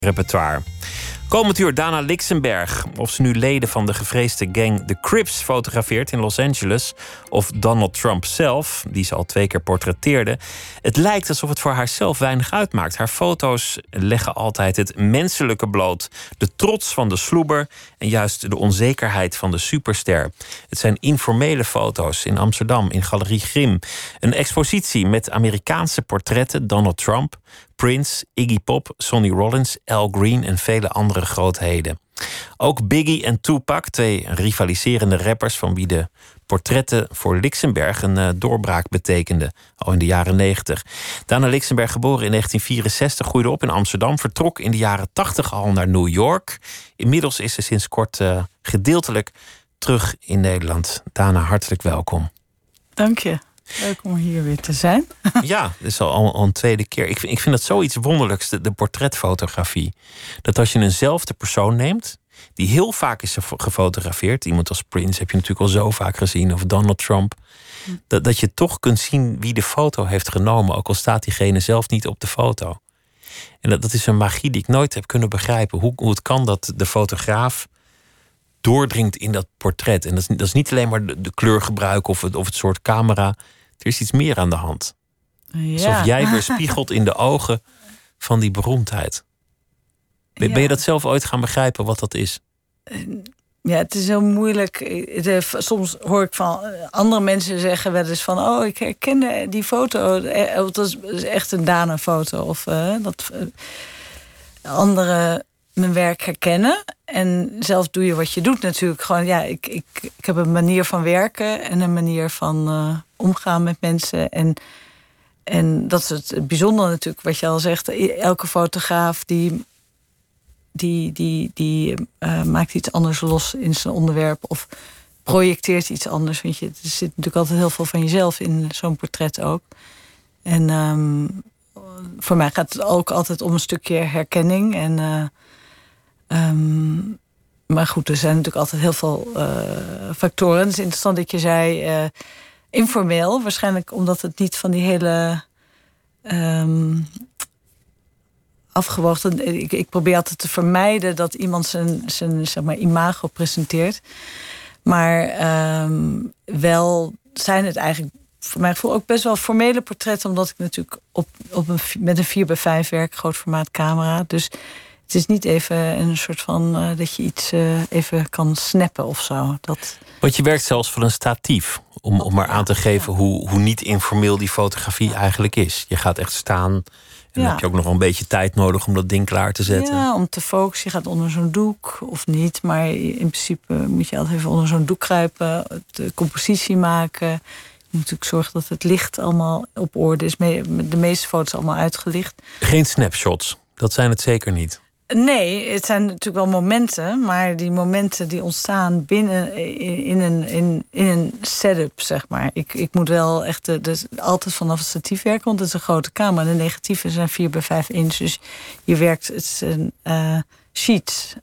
repertoire. Komend uur Dana Lichtenberg. Of ze nu leden van de gevreesde gang The Crips fotografeert in Los Angeles, of Donald Trump zelf, die ze al 2 keer portretteerde. Het lijkt alsof het voor haarzelf weinig uitmaakt. Haar foto's leggen altijd het menselijke bloot. De trots van de sloeber en juist de onzekerheid van de superster. Het zijn informele foto's in Amsterdam, in Galerie Grim. Een expositie met Amerikaanse portretten, Donald Trump, Prince, Iggy Pop, Sonny Rollins, Al Green en vele andere grootheden. Ook Biggie en Tupac, 2 rivaliserende rappers van wie de portretten voor Lichtenberg een doorbraak betekenden, al in de jaren 90. Dana Lichtenberg, geboren in 1964, groeide op in Amsterdam, vertrok in de jaren 80 al naar New York. Inmiddels is ze sinds kort gedeeltelijk terug in Nederland. Dana, hartelijk welkom. Dank je. Leuk om hier weer te zijn. Ja, dat is al een tweede keer. Ik vind dat zoiets wonderlijks, de portretfotografie. Dat als je eenzelfde persoon neemt, die heel vaak is gefotografeerd, iemand als Prince heb je natuurlijk al zo vaak gezien, of Donald Trump, dat je toch kunt zien wie de foto heeft genomen, ook al staat diegene zelf niet op de foto. En dat is een magie die ik nooit heb kunnen begrijpen. Hoe het kan dat de fotograaf doordringt in dat portret. En dat is niet alleen maar de kleurgebruik of het soort camera. Er is iets meer aan de hand. Ja. Alsof jij weer spiegelt in de ogen van die beroemdheid. Ben je dat zelf ooit gaan begrijpen wat dat is? Ja, het is heel moeilijk. Soms hoor ik van andere mensen zeggen wel eens van, oh, ik herken die foto. Dat is echt een Dana-foto. Of dat anderen mijn werk herkennen. En zelf doe je wat je doet natuurlijk. Gewoon, ja, ik heb een manier van werken en een manier van omgaan met mensen. En dat is het bijzondere natuurlijk, wat je al zegt. Elke fotograaf die maakt iets anders los in zijn onderwerp of projecteert iets anders. Want er zit natuurlijk altijd heel veel van jezelf in zo'n portret ook. En voor mij gaat het ook altijd om een stukje herkenning. Maar goed, er zijn natuurlijk altijd heel veel factoren. Het is interessant dat je zei informeel. Waarschijnlijk omdat het niet van die hele afgewogen. Ik probeer altijd te vermijden dat iemand zijn zeg maar, imago presenteert. Maar wel zijn het eigenlijk voor mijn gevoel ook best wel formele portretten, omdat ik natuurlijk met een 4x5 werk, groot formaat camera. Dus het is niet even een soort van dat je iets even kan snappen of zo. Want je werkt zelfs van een statief. Om maar aan te geven hoe niet informeel die fotografie eigenlijk is. Je gaat echt staan. En dan heb je ook nog een beetje tijd nodig om dat ding klaar te zetten. Ja, om te focussen. Je gaat onder zo'n doek of niet. Maar in principe moet je altijd even onder zo'n doek kruipen. De compositie maken. Je moet natuurlijk zorgen dat het licht allemaal op orde is. De meeste foto's allemaal uitgelicht. Geen snapshots. Dat zijn het zeker niet. Nee, het zijn natuurlijk wel momenten, maar die momenten die ontstaan binnen in een setup, zeg maar. Ik moet wel echt dus altijd vanaf het statief werken, want het is een grote camera. De negatieven zijn 4x5 inch, dus je werkt, het is een sheets.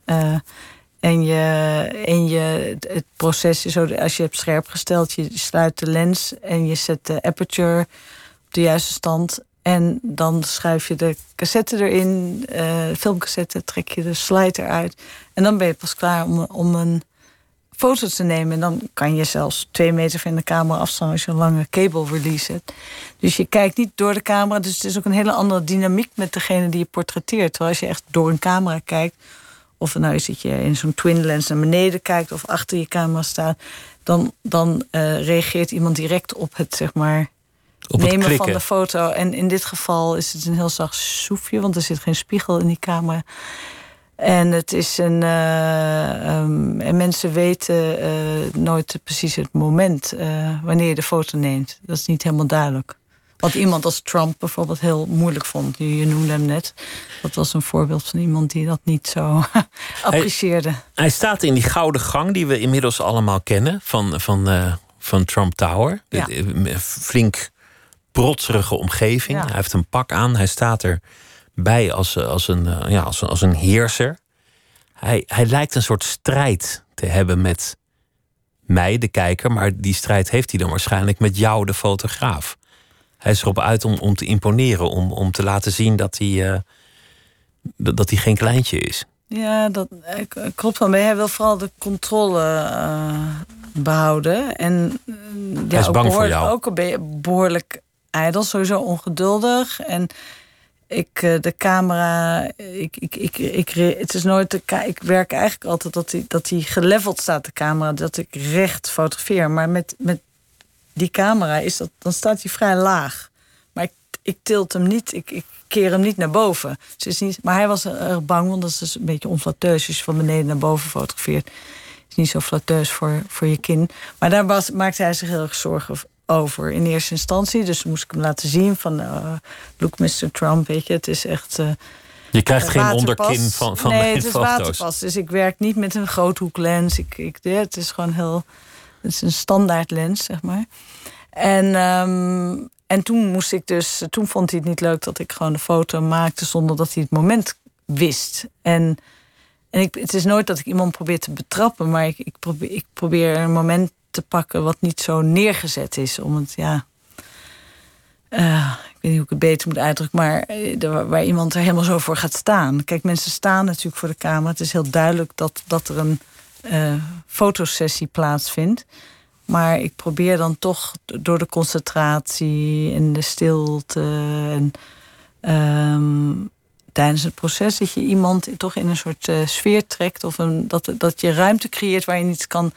Het proces is zo, als je hebt scherp gesteld, je sluit de lens en je zet de aperture op de juiste stand. En dan schuif je de cassette erin, filmcassette, trek je de slide eruit. En dan ben je pas klaar om een foto te nemen. En dan kan je zelfs 2 meter van de camera afstaan als je een lange cable release hebt. Dus je kijkt niet door de camera. Dus het is ook een hele andere dynamiek met degene die je portretteert. Terwijl als je echt door een camera kijkt, of nou zit je in zo'n twin lens naar beneden kijkt of achter je camera staat, dan reageert iemand direct op het, zeg maar, op nemen het van de foto. En in dit geval is het een heel zacht soefje, want er zit geen spiegel in die camera. En het is en mensen weten nooit precies het moment wanneer je de foto neemt. Dat is niet helemaal duidelijk. Wat iemand als Trump bijvoorbeeld heel moeilijk vond. Je noemde hem net. Dat was een voorbeeld van iemand die dat niet zo apprecieerde. Hij staat in die gouden gang die we inmiddels allemaal kennen van Trump Tower. Ja. Flink protserige omgeving. Ja. Hij heeft een pak aan. Hij staat erbij als een heerser. Hij lijkt een soort strijd te hebben met mij, de kijker. Maar die strijd heeft hij dan waarschijnlijk met jou, de fotograaf. Hij is erop uit om te imponeren. Om te laten zien dat hij dat hij geen kleintje is. Ja, dat klopt wel. Maar hij wil vooral de controle behouden. En hij is bang voor jou. Ook behoorlijk ijdel, sowieso ongeduldig. En de camera, het is nooit ik werk eigenlijk altijd dat hij geleveld staat, de camera, dat ik recht fotografeer. Maar met die camera dan staat hij vrij laag. Maar ik tilt hem niet, ik keer hem niet naar boven. Maar hij was erg bang, want dat is dus een beetje onflatteus als je van beneden naar boven fotografeert. Het is niet zo flatteus voor je kin. Maar daar maakte hij zich heel erg zorgen over in eerste instantie. Dus moest ik hem laten zien van look Mr. Trump, weet je, het is echt je krijgt geen onderkin van nee, mijn het is foto's. Waterpas. Dus ik werk niet met een groothoeklens. Het is gewoon het is een standaard lens, zeg maar. En toen toen vond hij het niet leuk dat ik gewoon de foto maakte zonder dat hij het moment wist. En het is nooit dat ik iemand probeer te betrappen, maar ik probeer een moment te pakken wat niet zo neergezet is. Om het, ik weet niet hoe ik het beter moet uitdrukken, maar waar iemand er helemaal zo voor gaat staan. Kijk, mensen staan natuurlijk voor de camera. Het is heel duidelijk dat er een fotosessie plaatsvindt. Maar ik probeer dan toch door de concentratie en de stilte en tijdens het proces dat je iemand toch in een soort sfeer trekt of dat je ruimte creëert waarin iets kan,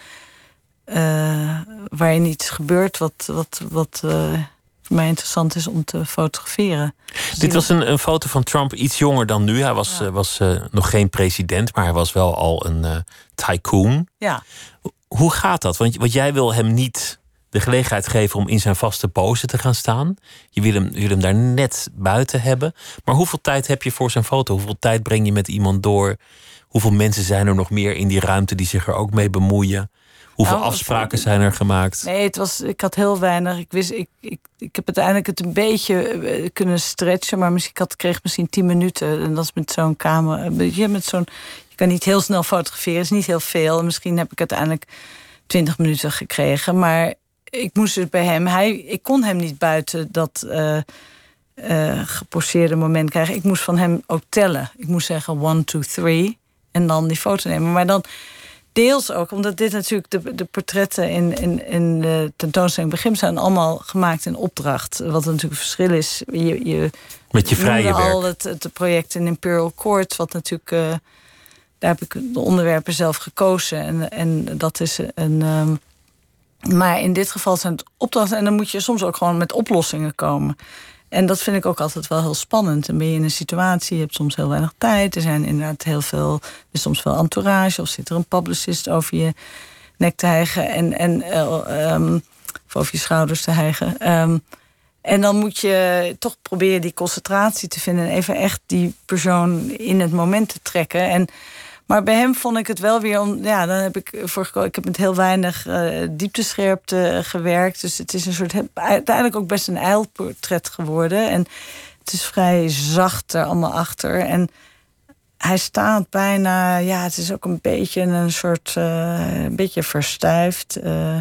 waarin iets gebeurt wat voor mij interessant is om te fotograferen. Dus dit was een foto van Trump iets jonger dan nu. Hij was nog geen president, maar hij was wel al een tycoon. Ja. Hoe gaat dat? Want jij wil hem niet de gelegenheid geven om in zijn vaste pose te gaan staan. Je wil hem daar net buiten hebben. Maar hoeveel tijd heb je voor zijn foto? Hoeveel tijd breng je met iemand door? Hoeveel mensen zijn er nog meer in die ruimte die zich er ook mee bemoeien? Hoeveel afspraken zijn er gemaakt? Nee, ik had heel weinig. Ik heb uiteindelijk het een beetje kunnen stretchen, maar ik kreeg misschien 10 minuten. En dat is met zo'n camera. Je kan niet heel snel fotograferen, is niet heel veel. Misschien heb ik uiteindelijk 20 minuten gekregen. Maar ik moest dus bij hem. Ik kon hem niet buiten dat geposeerde moment krijgen. Ik moest van hem ook tellen. Ik moest zeggen 1, 2, 3 en dan die foto nemen. Maar dan deels ook, omdat dit natuurlijk de portretten in de tentoonstelling Begrip zijn allemaal gemaakt in opdracht. Wat natuurlijk een verschil is. Met je vrije werk. Al het project in Imperial Court, wat natuurlijk daar heb ik de onderwerpen zelf gekozen. En dat is een. Maar in dit geval zijn het opdrachten. En dan moet je soms ook gewoon met oplossingen komen. En dat vind ik ook altijd wel heel spannend. Dan ben je in een situatie, je hebt soms heel weinig tijd. Er zijn inderdaad er is soms veel entourage. Of zit er een publicist over je nek te hijgen. Of over je schouders te hijgen. En dan moet je toch proberen die concentratie te vinden. En even echt die persoon in het moment te trekken. Maar bij hem vond ik het wel weer dan heb ik voor gekozen. Ik heb met heel weinig dieptescherpte gewerkt. Dus het is uiteindelijk ook best een ijlportret geworden. En het is vrij zacht er allemaal achter. En hij staat bijna. Ja, het is ook een beetje een soort. Een beetje verstijfd.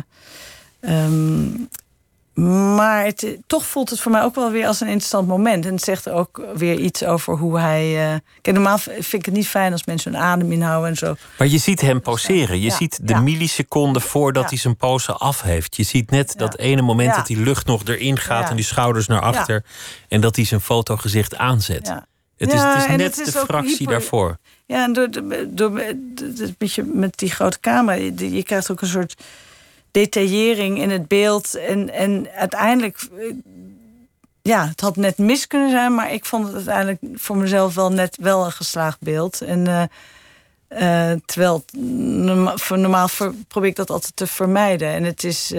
Maar toch voelt het voor mij ook wel weer als een interessant moment. En het zegt ook weer iets over hoe hij. Kijk, normaal vind ik het niet fijn als mensen hun adem inhouden en zo. Maar je ziet hem poseren. Je ziet de milliseconden voordat hij zijn pose af heeft. Je ziet net dat ene moment dat die lucht nog erin gaat en die schouders naar achter. En dat hij zijn fotogezicht aanzet. Ja. Het is net de fractie daarvoor. Ja, en door met die grote camera, je krijgt ook een soort detaillering in het beeld. En uiteindelijk, het had net mis kunnen zijn, maar ik vond het uiteindelijk voor mezelf wel een geslaagd beeld. En terwijl normaal probeer ik dat altijd te vermijden. En het is.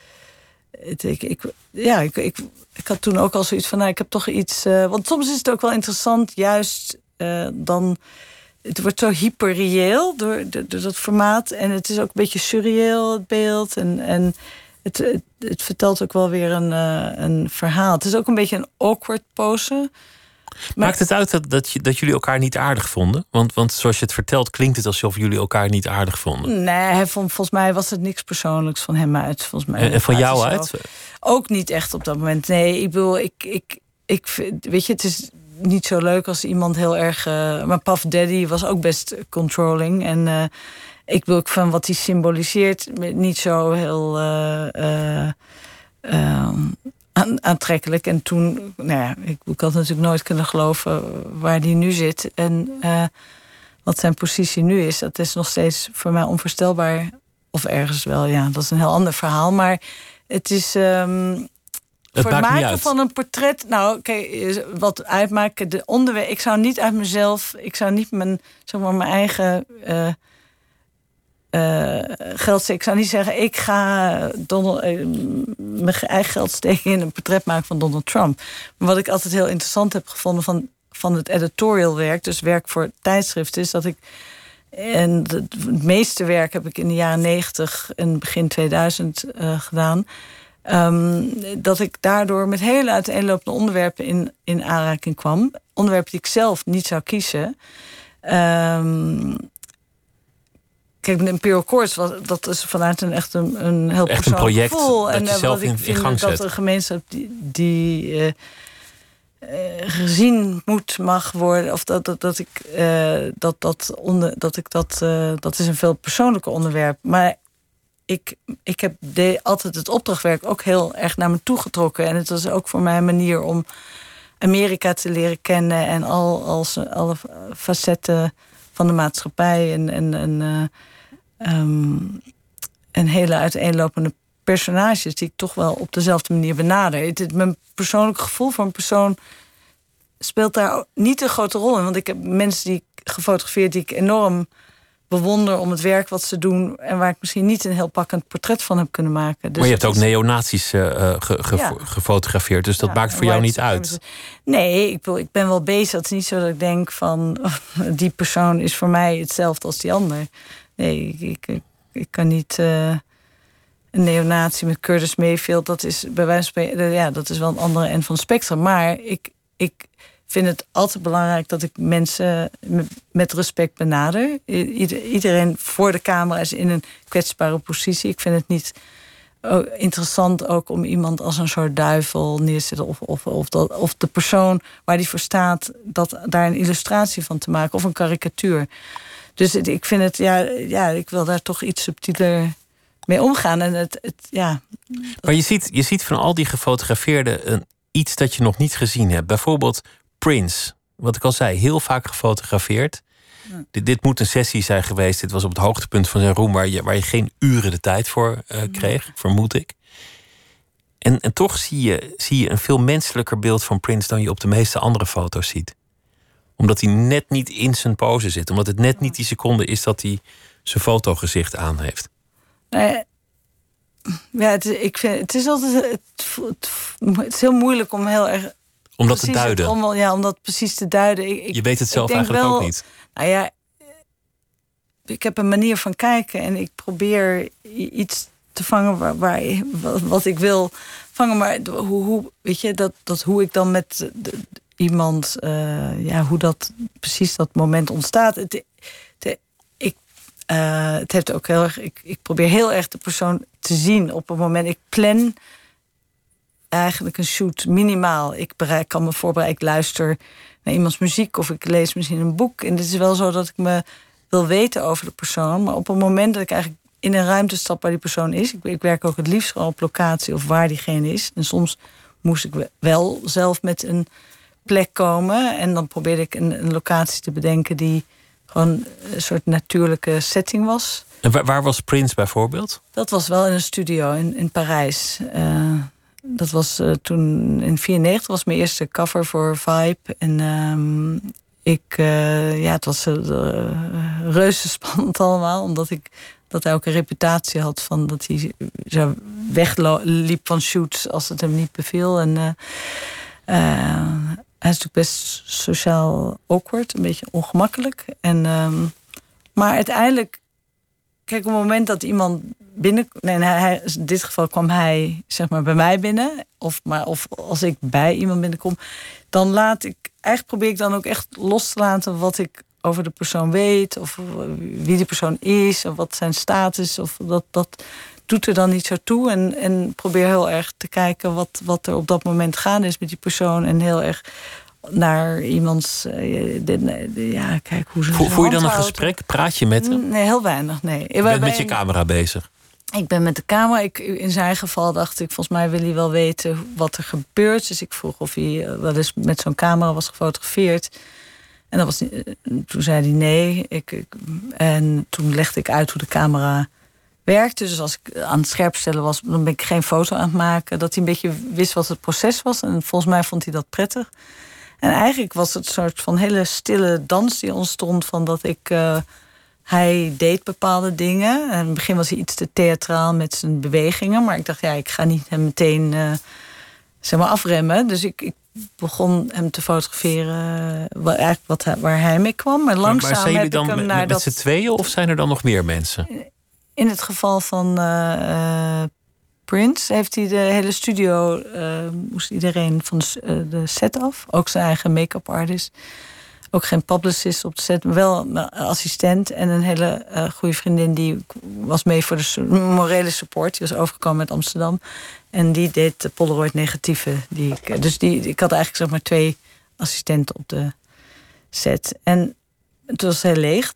Ik had toen ook al zoiets van, ik heb toch iets. Want soms is het ook wel interessant, juist dan. Het wordt zo hyperreëel door dat formaat. En het is ook een beetje surreëel, het beeld. En het vertelt ook wel weer een verhaal. Het is ook een beetje een awkward pose. Maakt het uit dat jullie elkaar niet aardig vonden? Want zoals je het vertelt, klinkt het alsof jullie elkaar niet aardig vonden. Nee, volgens mij was het niks persoonlijks van hem uit. Volgens mij en van jou uit? Ook niet echt op dat moment. Nee, ik bedoel, weet je, het is. niet zo leuk als iemand heel erg... maar Puff Daddy was ook best controlling. En ik wil ook van wat hij symboliseert... niet zo heel aantrekkelijk. En toen, ik had natuurlijk nooit kunnen geloven waar hij nu zit. En wat zijn positie nu is, dat is nog steeds voor mij onvoorstelbaar. Of ergens wel, ja, dat is een heel ander verhaal. Maar het is... voor het maken van een portret... Nou, kijk, wat uitmaken... de onderwerp. Ik zou niet uit mezelf... Ik zou niet mijn eigen geld... Ik zou niet zeggen... Ik ga mijn eigen geld steken in een portret maken van Donald Trump. Maar wat ik altijd heel interessant heb gevonden... van het editorial werk... dus werk voor tijdschriften... is dat ik... En het meeste werk heb ik in de jaren 90 en begin 2000 gedaan... dat ik daardoor met hele uiteenlopende onderwerpen in aanraking kwam. Onderwerpen die ik zelf niet zou kiezen. Kijk, de Imperial Courts, dat is vanuit een heel persoonlijk project gevoel. Dat je zelf in gang zet. Dat een gemeenschap die gezien mag worden, of dat is een veel persoonlijker onderwerp. Maar ik heb altijd het opdrachtwerk ook heel erg naar me toe getrokken. En het was ook voor mij een manier om Amerika te leren kennen... en alle facetten van de maatschappij... en hele uiteenlopende personages... die ik toch wel op dezelfde manier benader. Mijn persoonlijke gevoel voor een persoon... speelt daar niet een grote rol in. Want ik heb mensen die ik gefotografeerd... die ik enorm bewonder om het werk wat ze doen... en waar ik misschien niet een heel pakkend portret van heb kunnen maken. Dus maar je hebt ook neonazies gefotografeerd... dus dat maakt voor jou niet uit. Nee, ik ben wel bezig. Het is niet zo dat ik denk van... die persoon is voor mij hetzelfde als die ander. Nee, ik kan niet... een neonatie met Curtis Mayfield... dat is bij wijze van spreken... dat is wel een andere end van het spectrum. Maar ik vind het altijd belangrijk dat ik mensen met respect benader. Iedereen voor de camera is in een kwetsbare positie. Ik vind het niet interessant ook om iemand als een soort duivel neer te zetten... of de persoon waar die voor staat... daar een illustratie van te maken of een karikatuur. Dus ik vind het, ik wil daar toch iets subtieler mee omgaan. En Maar je ziet van al die gefotografeerden iets dat je nog niet gezien hebt. Bijvoorbeeld Prince, wat ik al zei, heel vaak gefotografeerd. Ja. Dit moet een sessie zijn geweest. Dit was op het hoogtepunt van zijn roem... waar je geen uren de tijd voor kreeg, vermoed ik. En toch zie je een veel menselijker beeld van Prince... dan je op de meeste andere foto's ziet. Omdat hij net niet in zijn pose zit. Omdat het net niet die seconde is dat hij zijn fotogezicht aan heeft. Het is altijd... Het is heel moeilijk om heel erg... Om dat te duiden? Om dat precies te duiden. Je weet het zelf eigenlijk ook niet. Nou ja, ik heb een manier van kijken... en ik probeer iets te vangen wat ik wil vangen. Maar hoe ik dan met iemand... hoe dat precies dat moment ontstaat... Het heeft ook heel erg... Ik probeer heel erg de persoon te zien op een moment. Ik plan eigenlijk een shoot minimaal. Ik kan me voorbereiden. Ik luister naar iemands muziek of ik lees misschien een boek. En het is wel zo dat ik me wil weten over de persoon. Maar op het moment dat ik eigenlijk in een ruimte stap waar die persoon is... Ik werk ook het liefst gewoon op locatie of waar diegene is. En soms moest ik wel zelf met een plek komen. En dan probeerde ik een locatie te bedenken die... gewoon een soort natuurlijke setting was. En waar was Prince bijvoorbeeld? Dat was wel in een studio in Parijs. Dat was toen in 1994 was mijn eerste cover voor Vibe. En het was reuze spannend allemaal. Omdat hij ook een reputatie had van dat hij zo wegliep van shoots als het hem niet beviel. En hij is natuurlijk best sociaal awkward, een beetje ongemakkelijk. Maar uiteindelijk, kijk, op het moment dat iemand in dit geval kwam hij zeg maar bij mij binnen, of als ik bij iemand binnenkom, dan probeer ik dan ook echt los te laten wat ik over de persoon weet, of wie die persoon is, of wat zijn status, of dat doet er dan niet zo toe. En probeer heel erg te kijken wat er op dat moment gaande is met die persoon. En heel erg naar iemands... kijk hoe ze Voer je dan een gesprek? Praat je met hem? Nee, heel weinig, nee. Je bent met je camera bezig? Ik ben met de camera. In zijn geval dacht ik, volgens mij wil hij wel weten wat er gebeurt. Dus ik vroeg of hij wel eens met zo'n camera was gefotografeerd. En toen zei hij nee. En toen legde ik uit hoe de camera werkte. Dus als ik aan het scherpstellen was, dan ben ik geen foto aan het maken. Dat hij een beetje wist wat het proces was. En volgens mij vond hij dat prettig. En eigenlijk was het een soort van hele stille dans die ontstond. Van dat ik... Hij deed bepaalde dingen. En in het begin was hij iets te theatraal met zijn bewegingen. Maar ik dacht, ik ga niet hem meteen afremmen. Dus ik begon hem te fotograferen waar hij mee kwam. Maar langzaam maar zijn jullie heb ik dan hem met z'n tweeën of zijn er dan nog meer mensen? In het geval van Prince heeft hij de hele studio... moest iedereen van de set af. Ook zijn eigen make-up artist. Ook geen publicist op de set, maar wel een assistent en een hele goede vriendin die was mee voor de morele support. Die was overgekomen uit Amsterdam. En die deed de Polaroid negatieven. Ik had eigenlijk 2 assistenten op de set. En het was heel leeg.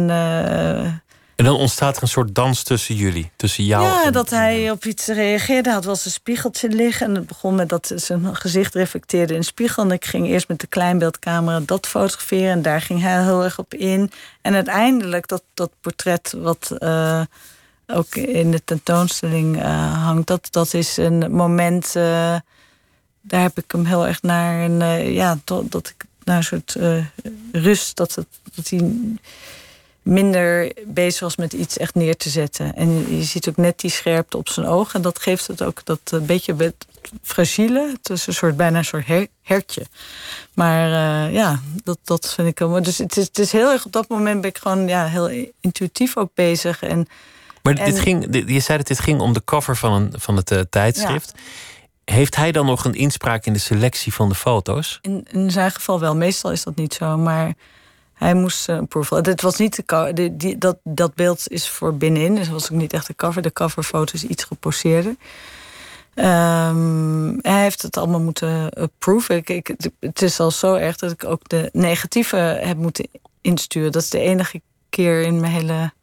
En dan ontstaat er een soort dans tussen jullie, tussen jou en... dat hij op iets reageerde. Hij had wel zijn spiegeltje liggen. En het begon met dat zijn gezicht reflecteerde in een spiegel. En ik ging eerst met de kleinbeeldcamera dat fotograferen. En daar ging hij heel erg op in. En uiteindelijk dat portret wat ook in de tentoonstelling hangt... Dat is een moment... daar heb ik hem heel erg naar dat ik naar een soort rust... dat hij... minder bezig was met iets echt neer te zetten. En je ziet ook net die scherpte op zijn ogen. En dat geeft het ook dat een beetje fragiele. Het is bijna een soort hertje. Maar dat vind ik heel mooi. Dus het is heel erg... Op dat moment ben ik gewoon heel intuïtief ook bezig. Maar je zei dat dit ging om de cover van het tijdschrift. Ja. Heeft hij dan nog een inspraak in de selectie van de foto's? In zijn geval wel. Meestal is dat niet zo, maar... Hij moest een approval. Het was niet dat beeld is voor binnenin. Dus dat was ook niet echt de cover. De coverfoto is iets geposeerder. Hij heeft het allemaal moeten approven. Het is al zo erg dat ik ook de negatieve heb moeten insturen. Dat is de enige keer in mijn hele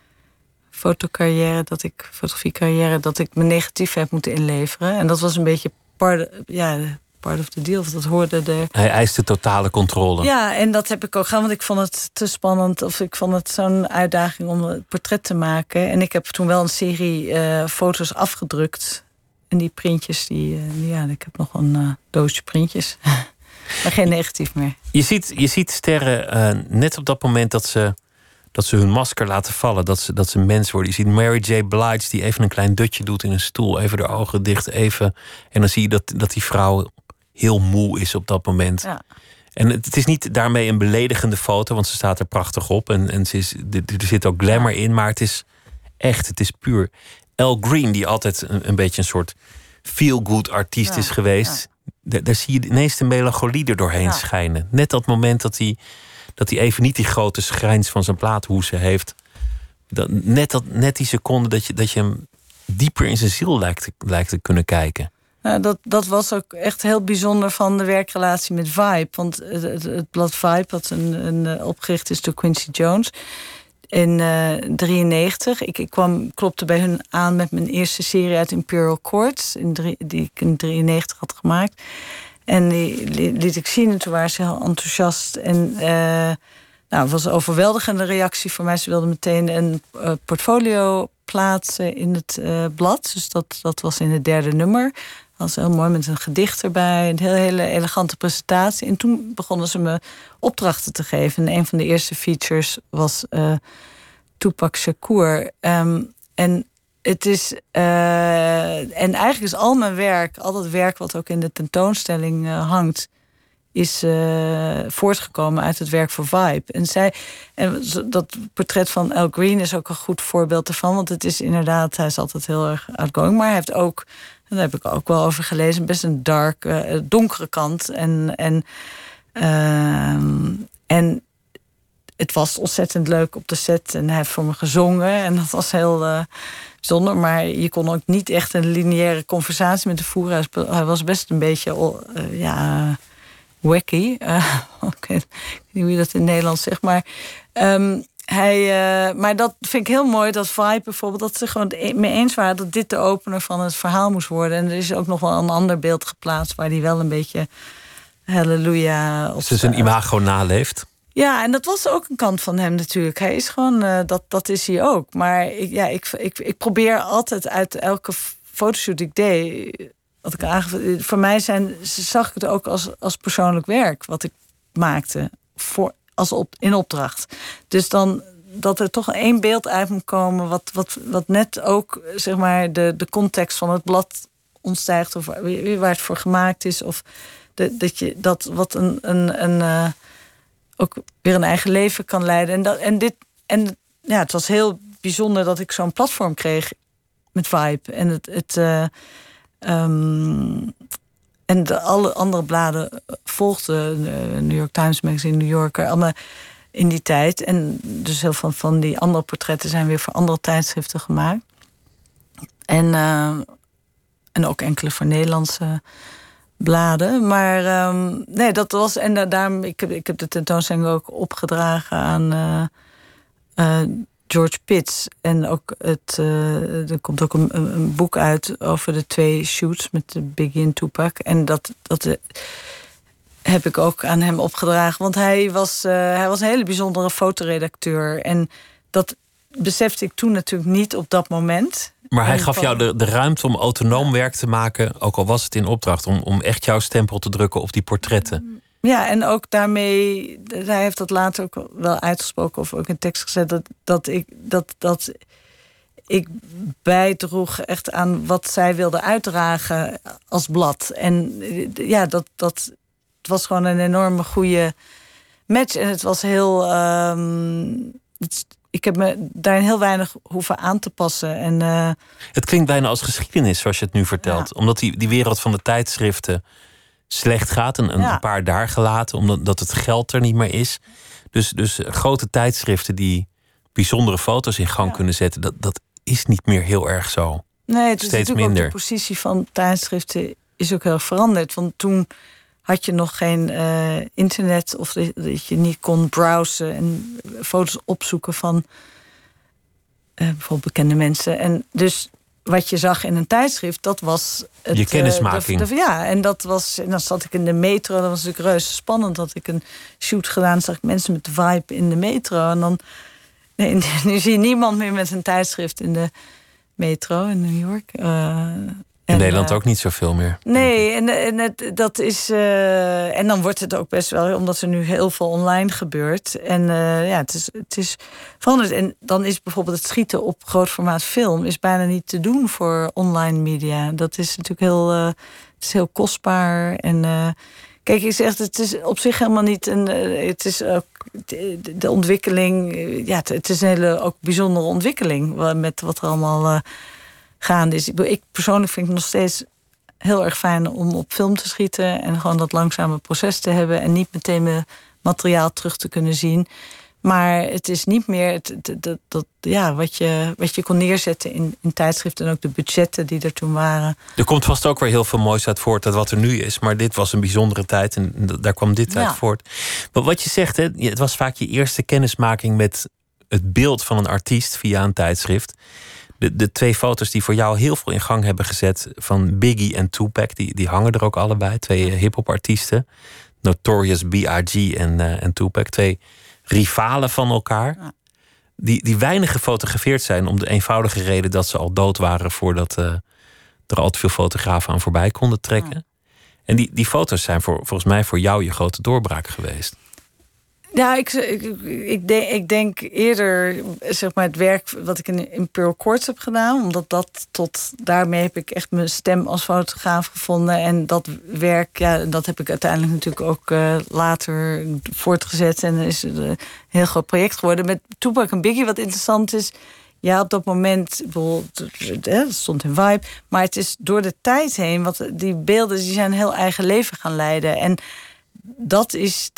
fotografiecarrière... dat ik mijn negatieve heb moeten inleveren. En dat was een beetje part of the deal, of dat hoorde er. Hij eiste totale controle. Ja, en dat heb ik ook gedaan, want ik vond het te spannend... of ik vond het zo'n uitdaging om het portret te maken. En ik heb toen wel een serie foto's afgedrukt. En die printjes, ik heb nog een doosje printjes. Maar geen negatief meer. Je ziet sterren net op dat moment dat ze hun masker laten vallen. Dat ze mens worden. Je ziet Mary J. Blige die even een klein dutje doet in een stoel. Even de ogen dicht, even. En dan zie je dat die vrouw heel moe is op dat moment. Ja. En het is niet daarmee een beledigende foto, want ze staat er prachtig op. En er zit ook glamour in, maar het is echt, het is puur. Al Green, die altijd een beetje een soort feel-good artiest is geweest. Ja. Daar zie je ineens de melancholie er doorheen schijnen. Net dat moment dat hij even niet die grote schrijns van zijn plaathoesen heeft. Net die seconde dat je hem dieper in zijn ziel lijkt te kunnen kijken. Nou, dat was ook echt heel bijzonder van de werkrelatie met Vibe. Want het blad Vibe, dat een opgericht is door Quincy Jones... in 1993. Ik klopte bij hun aan met mijn eerste serie uit Imperial Courts... die ik in 1993 had gemaakt. En die liet ik zien en toen waren ze heel enthousiast. En het was een overweldigende reactie voor mij. Ze wilden meteen een portfolio plaatsen in het blad. Dus dat was in het 3e nummer. Dat was heel mooi met een gedicht erbij. Een hele elegante presentatie. En toen begonnen ze me opdrachten te geven. En een van de eerste features was Tupac Shakur. En het is... en eigenlijk is al mijn werk, al dat werk wat ook in de tentoonstelling hangt... is voortgekomen uit het werk voor Vibe. En dat portret van Al Green is ook een goed voorbeeld ervan. Want het is inderdaad, hij is altijd heel erg outgoing. Maar hij heeft ook, en daar heb ik ook wel over gelezen... best een donkere kant. En het was ontzettend leuk op de set. En hij heeft voor me gezongen. En dat was heel bijzonder. Maar je kon ook niet echt een lineaire conversatie met de voeren. Hij was best een beetje... wacky. Ik weet niet hoe je dat in het Nederlands zegt, maar maar dat vind ik heel mooi, dat Vibe bijvoorbeeld, dat ze gewoon mee eens waren dat dit de opener van het verhaal moest worden. En er is ook nog wel een ander beeld geplaatst waar die wel een beetje halleluja. Dus zijn imago naleeft. Ja, en dat was ook een kant van hem natuurlijk. Hij is gewoon, dat is hij ook. Maar ik probeer altijd uit elke fotoshoot die ik deed, wat ik voor mij zag ik het ook als persoonlijk werk wat ik maakte in opdracht. Dus dan dat er toch één beeld uit moet komen wat net ook zeg maar de context van het blad ontstijgt of waar het voor gemaakt is of dat wat ook weer een eigen leven kan leiden. En het was heel bijzonder dat ik zo'n platform kreeg met Vibe. En alle andere bladen volgden. New York Times Magazine, New Yorker, allemaal in die tijd. En dus heel veel van die andere portretten zijn weer voor andere tijdschriften gemaakt. En ook enkele voor Nederlandse bladen. Maar nee, dat was. En daarom, ik heb de tentoonstelling ook opgedragen aan George Pitts. En ook er komt ook een boek uit over de 2 shoots met Biggie en Tupac. En dat heb ik ook aan hem opgedragen. Want hij was een hele bijzondere fotoredacteur. En dat besefte ik toen natuurlijk niet op dat moment. Maar hij gaf jou de ruimte om autonoom werk te maken, ook al was het in opdracht, om echt jouw stempel te drukken op die portretten. Ja, en ook daarmee, hij heeft dat later ook wel uitgesproken of ook in tekst gezet, dat ik bijdroeg echt aan wat zij wilde uitdragen als blad. En ja, het was gewoon een enorme goede match. En het was heel ik heb me daarin heel weinig hoeven aan te passen. En het klinkt bijna als geschiedenis, zoals je het nu vertelt. Ja. Omdat die wereld van de tijdschriften slecht gaat. Een paar daar gelaten, omdat het geld er niet meer is. Dus grote tijdschriften die bijzondere foto's in gang kunnen zetten, dat is niet meer heel erg zo. Nee, het is steeds natuurlijk minder. Ook de positie van tijdschriften is ook heel erg veranderd. Want toen had je nog geen internet of dat je niet kon browsen en foto's opzoeken van bijvoorbeeld bekende mensen. En dus wat je zag in een tijdschrift, dat was het, je kennismaking. En dat was. En dan zat ik in de metro. Dat was natuurlijk reuze spannend. Dat ik een shoot gedaan, zag ik mensen met de Vibe in de metro. En dan nu zie je niemand meer met een tijdschrift in de metro in New York. In Nederland ook niet zoveel meer. Nee, dat is. En dan wordt het ook best wel, omdat er nu heel veel online gebeurt. En het is veranderd. En dan is bijvoorbeeld het schieten op groot formaat film is bijna niet te doen voor online media. Dat is natuurlijk heel kostbaar. En kijk, ik zeg, het is op zich helemaal niet een. Het is ook de ontwikkeling. Ja, het is een hele ook bijzondere ontwikkeling met wat er allemaal gaande is. Ik persoonlijk vind het nog steeds heel erg fijn om op film te schieten en gewoon dat langzame proces te hebben en niet meteen mijn materiaal terug te kunnen zien. Maar het is niet meer wat je kon neerzetten in tijdschriften en ook de budgetten die er toen waren. Er komt vast ook weer heel veel moois uit voort uit wat er nu is. Maar dit was een bijzondere tijd en daar kwam dit uit voort. Maar wat je zegt, het was vaak je eerste kennismaking met het beeld van een artiest via een tijdschrift. De 2 foto's die voor jou heel veel in gang hebben gezet van Biggie en Tupac, die hangen er ook allebei. 2 hip-hop artiesten. Notorious B.I.G. en Tupac. 2 rivalen van elkaar. Ja. Die weinig gefotografeerd zijn om de eenvoudige reden dat ze al dood waren voordat er al te veel fotografen aan voorbij konden trekken. Ja. En die foto's zijn volgens mij voor jou je grote doorbraak geweest. Ja, ik denk eerder, zeg maar, het werk wat ik in Imperial Courts heb gedaan, omdat daarmee heb ik echt mijn stem als fotograaf gevonden. En dat werk, dat heb ik uiteindelijk natuurlijk ook later voortgezet en is een heel groot project geworden. Met Tupac en Biggie, wat interessant is, ja, op dat moment, het stond in Vibe, maar het is door de tijd heen, die beelden die zijn een heel eigen leven gaan leiden. En dat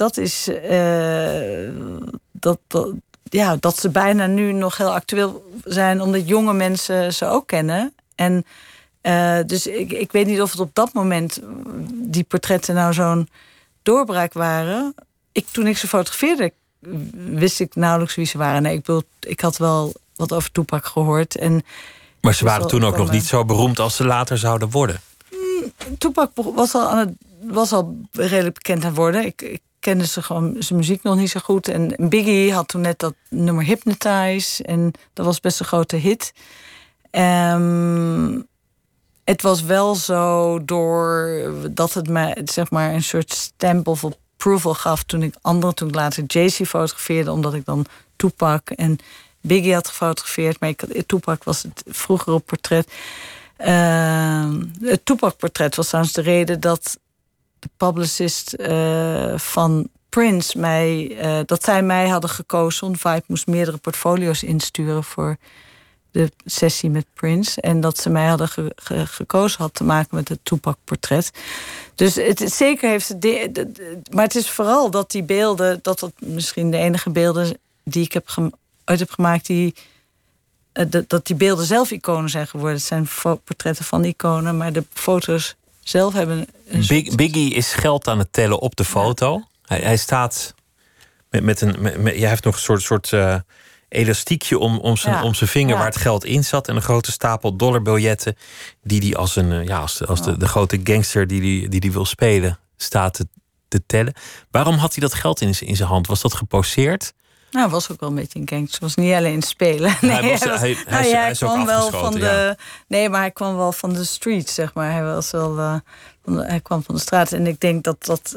ze bijna nu nog heel actueel zijn, omdat jonge mensen ze ook kennen. En dus ik weet niet of het op dat moment die portretten nou zo'n doorbraak waren... Toen ik ze fotografeerde, wist ik nauwelijks wie ze waren. Nee, ik had wel wat over Tupac gehoord. Maar ze waren toen ook nog niet zo beroemd als ze later zouden worden. Tupac was al redelijk bekend aan het worden. Ik kende zijn muziek nog niet zo goed. En Biggie had toen net dat nummer Hypnotize. En dat was best een grote hit. Het was wel zo doordat het mij zeg maar een soort stempel of approval gaf toen ik later Jay-Z fotografeerde, omdat ik dan Tupac en Biggie had gefotografeerd. Maar Tupac was het vroegere portret. Het Tupac-portret was trouwens de reden dat de publicist van Prince dat zij mij hadden gekozen. Want Vibe moest meerdere portfolio's insturen voor de sessie met Prince. En dat ze mij hadden gekozen had te maken met het Tupac-portret. Dus zeker heeft het... Maar het is vooral dat die beelden... dat misschien de enige beelden die ik ooit heb gemaakt... dat die beelden zelf iconen zijn geworden. Het zijn portretten van iconen, maar de foto's zelf hebben... Biggie is geld aan het tellen op de foto. Ja. Hij staat jij heeft nog een soort elastiekje om zijn vinger waar het geld in zat. En een grote stapel dollarbiljetten die hij als de grote gangster die hij wil spelen staat te tellen. Waarom had hij dat geld in zijn hand? Was dat geposeerd? Nou, was ook wel een beetje een gangster. Het was niet alleen spelen. Nee, hij is ook afgeschoten. Nee, maar hij kwam wel van de street, zeg maar. Hij kwam van de straat. En ik denk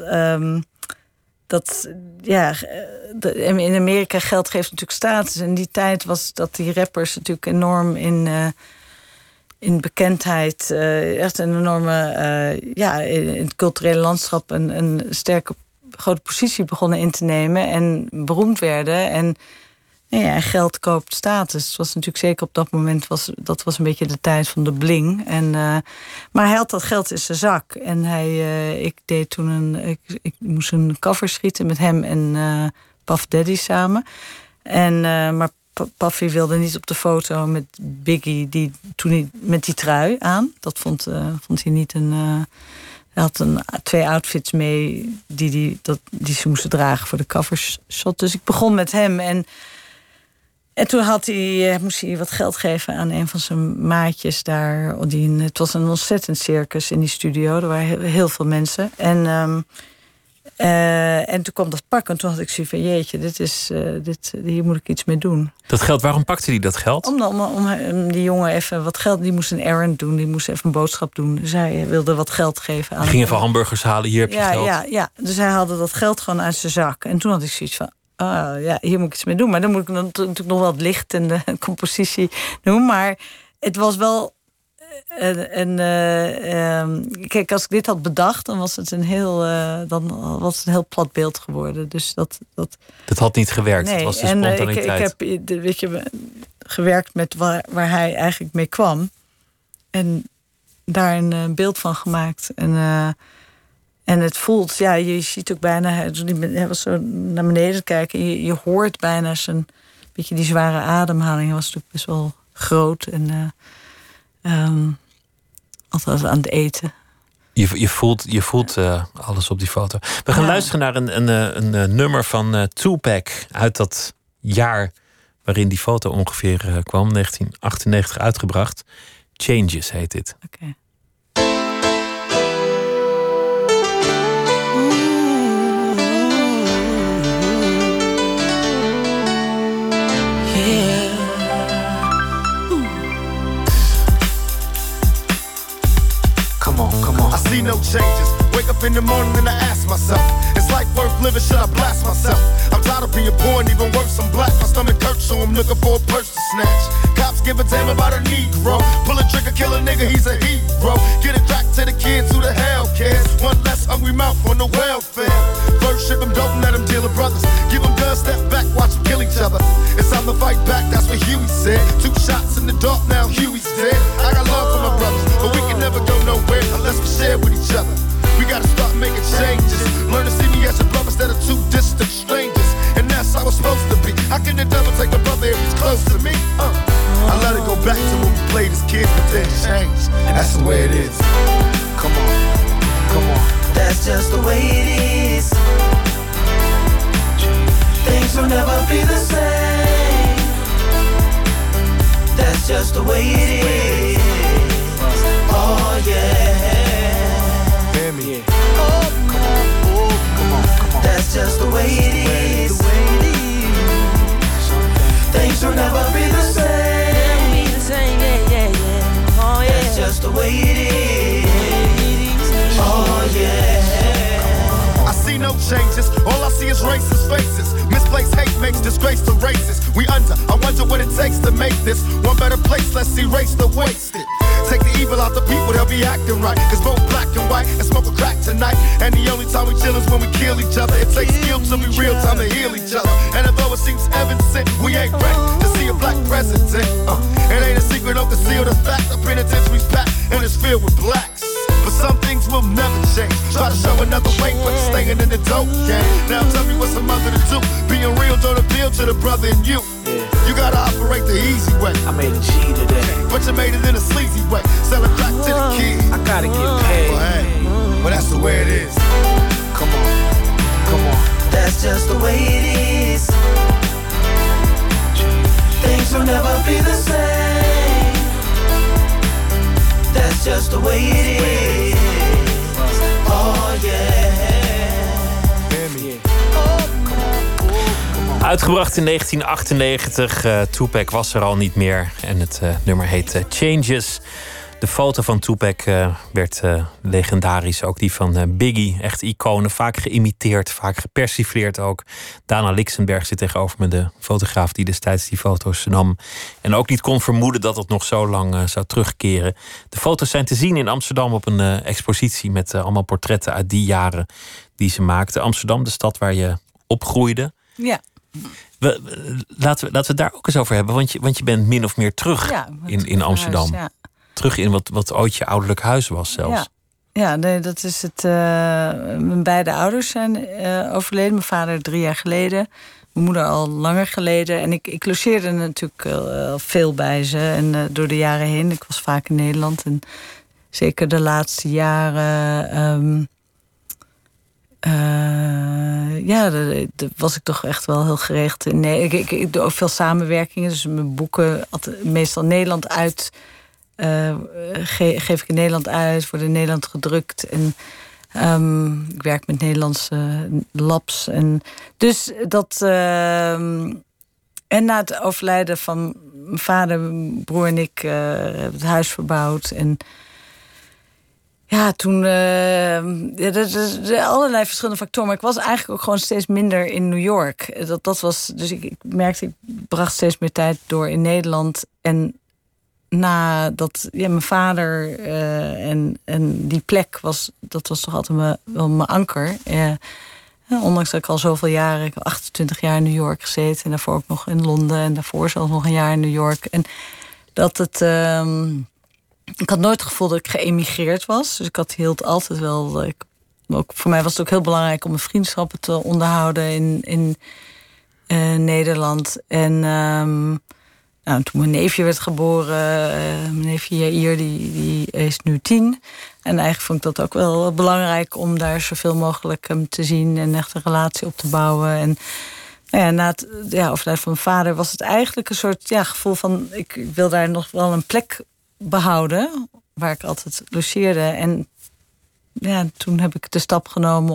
in Amerika geld geeft natuurlijk status. En in die tijd was dat die rappers natuurlijk enorm in bekendheid, echt een enorme, in het culturele landschap een sterke grote positie begonnen in te nemen en beroemd werden. En geld koopt status. Het was natuurlijk zeker op dat moment, dat was een beetje de tijd van de bling. Maar hij had dat geld in zijn zak. En ik deed toen ik moest een cover schieten met hem en Puff Daddy samen. Maar Puffy wilde niet op de foto met Biggie, met die trui aan. Dat vond hij niet een... Hij had 2 outfits mee die ze moesten dragen voor de covershot. Dus ik begon met hem. En toen moest hij wat geld geven aan een van zijn maatjes daar. Het was een ontzettend circus in die studio. Er waren heel veel mensen. En toen kwam dat pak en toen had ik zoiets van... jeetje, hier moet ik iets mee doen. Dat geld, waarom pakte hij dat geld? Om die jongen even wat geld... die moest een errand doen, die moest even een boodschap doen. Dus hij wilde wat geld geven aan... Hij ging even hamburgers halen, hier heb je geld. Ja, dus hij haalde dat geld gewoon uit zijn zak. En toen had ik zoiets van... hier moet ik iets mee doen. Maar dan moet ik natuurlijk nog wel het licht en de compositie doen. Maar het was wel... kijk, als ik dit had bedacht, dan was het een heel plat beeld geworden. Dus dat had niet gewerkt. Het was de spontaniteit. Ik heb gewerkt met waar hij eigenlijk mee kwam. En daar een beeld van gemaakt. En het voelt, je ziet ook bijna... Hij was zo naar beneden kijken. Je hoort bijna zijn beetje die zware ademhaling. Hij was natuurlijk best wel groot en... altijd aan het eten. Je voelt alles op die foto. We gaan luisteren naar een nummer van Tupac uit dat jaar waarin die foto ongeveer kwam, 1998 uitgebracht. Changes heet dit. Okay. I see no changes. Wake up in the morning and I ask myself, is life worth living? Should I blast myself? I'm tired of being poor and even worse, I'm black. My stomach hurts, so I'm looking for a purse to snatch. Cops give a damn about a Negro. Pull a trigger, kill a nigga, he's a hero. Get it back to the kids who the hell cares. One less hungry mouth on the welfare. First ship them, don't let them deal with brothers. Give them guns, step back, watch them kill each other. It's time to fight back, that's what Huey said. 2 shots in the dark, now Huey's dead. I got love for my brothers, but we can never go nowhere unless we share with each other. We gotta start making changes. Learn to see me as a brother instead of 2 distant strangers. And that's how it's supposed to be. How can the devil take a brother if he's close to me? I let it go back to when we played as kids, but then changed. And that's the way it is. Come on, come on. That's just the way it is. Things will never be the same. That's just the way it is. Oh yeah. Hear me. Oh, come on. Oh, come on. That's just the way it is. Things will never be the same. Oh yeah. That's just the way it is. Oh yeah. I see no changes. All I see is racist faces. Misplaced hate makes disgrace to races. We under. I wonder what it takes to make this one better place. Let's erase the wasted. Take the evil out the people, they'll be acting right. Cause both black and white and smoke a crack tonight. And the only time we chill is when we kill each other. It takes skill to be real time to heal each other. And although it seems evident, we ain't ready to see a black president. It ain't a secret, don't conceal the fact. The penitentiary's packed and it's filled with blacks. But some things will never change. Try to show another way, but staying in the dope game. Now tell me what's a mother to do. Being real don't appeal to the brother in you. You gotta operate the easy way. I made a G today, but you made it in a sleazy way. Selling crack to the kids. I gotta get paid. Well, hey, well that's the way it is. Come on, come on. That's just the way it is. Things will never be the same. That's just the way it is. Oh yeah. Uitgebracht in 1998. Tupac was er al niet meer. En het nummer heet Changes. De foto van Tupac werd legendarisch. Ook die van Biggie. Echt iconen. Vaak geïmiteerd. Vaak gepersifleerd ook. Dana Lichtenberg zit tegenover me. De fotograaf die destijds die foto's nam. En ook niet kon vermoeden dat het nog zo lang zou terugkeren. De foto's zijn te zien in Amsterdam op een expositie. Met allemaal portretten uit die jaren die ze maakte. Amsterdam, de stad waar je opgroeide. Ja. Laten we het daar ook eens over hebben. Want je bent min of meer terug in Amsterdam. Huis, ja. Terug in wat ooit je ouderlijk huis was zelfs. Ja, nee, dat is het. Mijn beide ouders zijn overleden. Mijn vader 3 jaar geleden. Mijn moeder al langer geleden. En ik logeerde natuurlijk veel bij ze. En door de jaren heen. Ik was vaak in Nederland. En zeker de laatste jaren... was ik toch echt wel heel geregeld. Ik doe ook veel samenwerkingen. Dus mijn boeken, meestal Nederland uit... geef ik in Nederland uit, worden in Nederland gedrukt. En ik werk met Nederlandse labs. En dus dat... en na het overlijden van mijn vader, mijn broer en ik... hebben het huis verbouwd. En ja, toen... allerlei verschillende factoren. Maar ik was eigenlijk ook gewoon steeds minder in New York. Dat was, dus ik merkte, ik bracht steeds meer tijd door in Nederland. En nadat mijn vader en die plek was... dat was toch altijd wel mijn anker. Ondanks dat ik al zoveel jaren... ik heb 28 jaar in New York gezeten. En daarvoor ook nog in Londen. En daarvoor zelfs nog een jaar in New York. En dat het... ik had nooit het gevoel dat ik geëmigreerd was. Dus ik hield altijd wel... ook, voor mij was het ook heel belangrijk om mijn vriendschappen te onderhouden in Nederland. En toen mijn neefje werd geboren, mijn neefje Jair, die is nu 10. En eigenlijk vond ik dat ook wel belangrijk om daar zoveel mogelijk te zien en echt een relatie op te bouwen. En na het overlijden van mijn vader was het eigenlijk een soort gevoel van... ik wil daar nog wel een plek behouden, waar ik altijd logeerde. En toen heb ik de stap genomen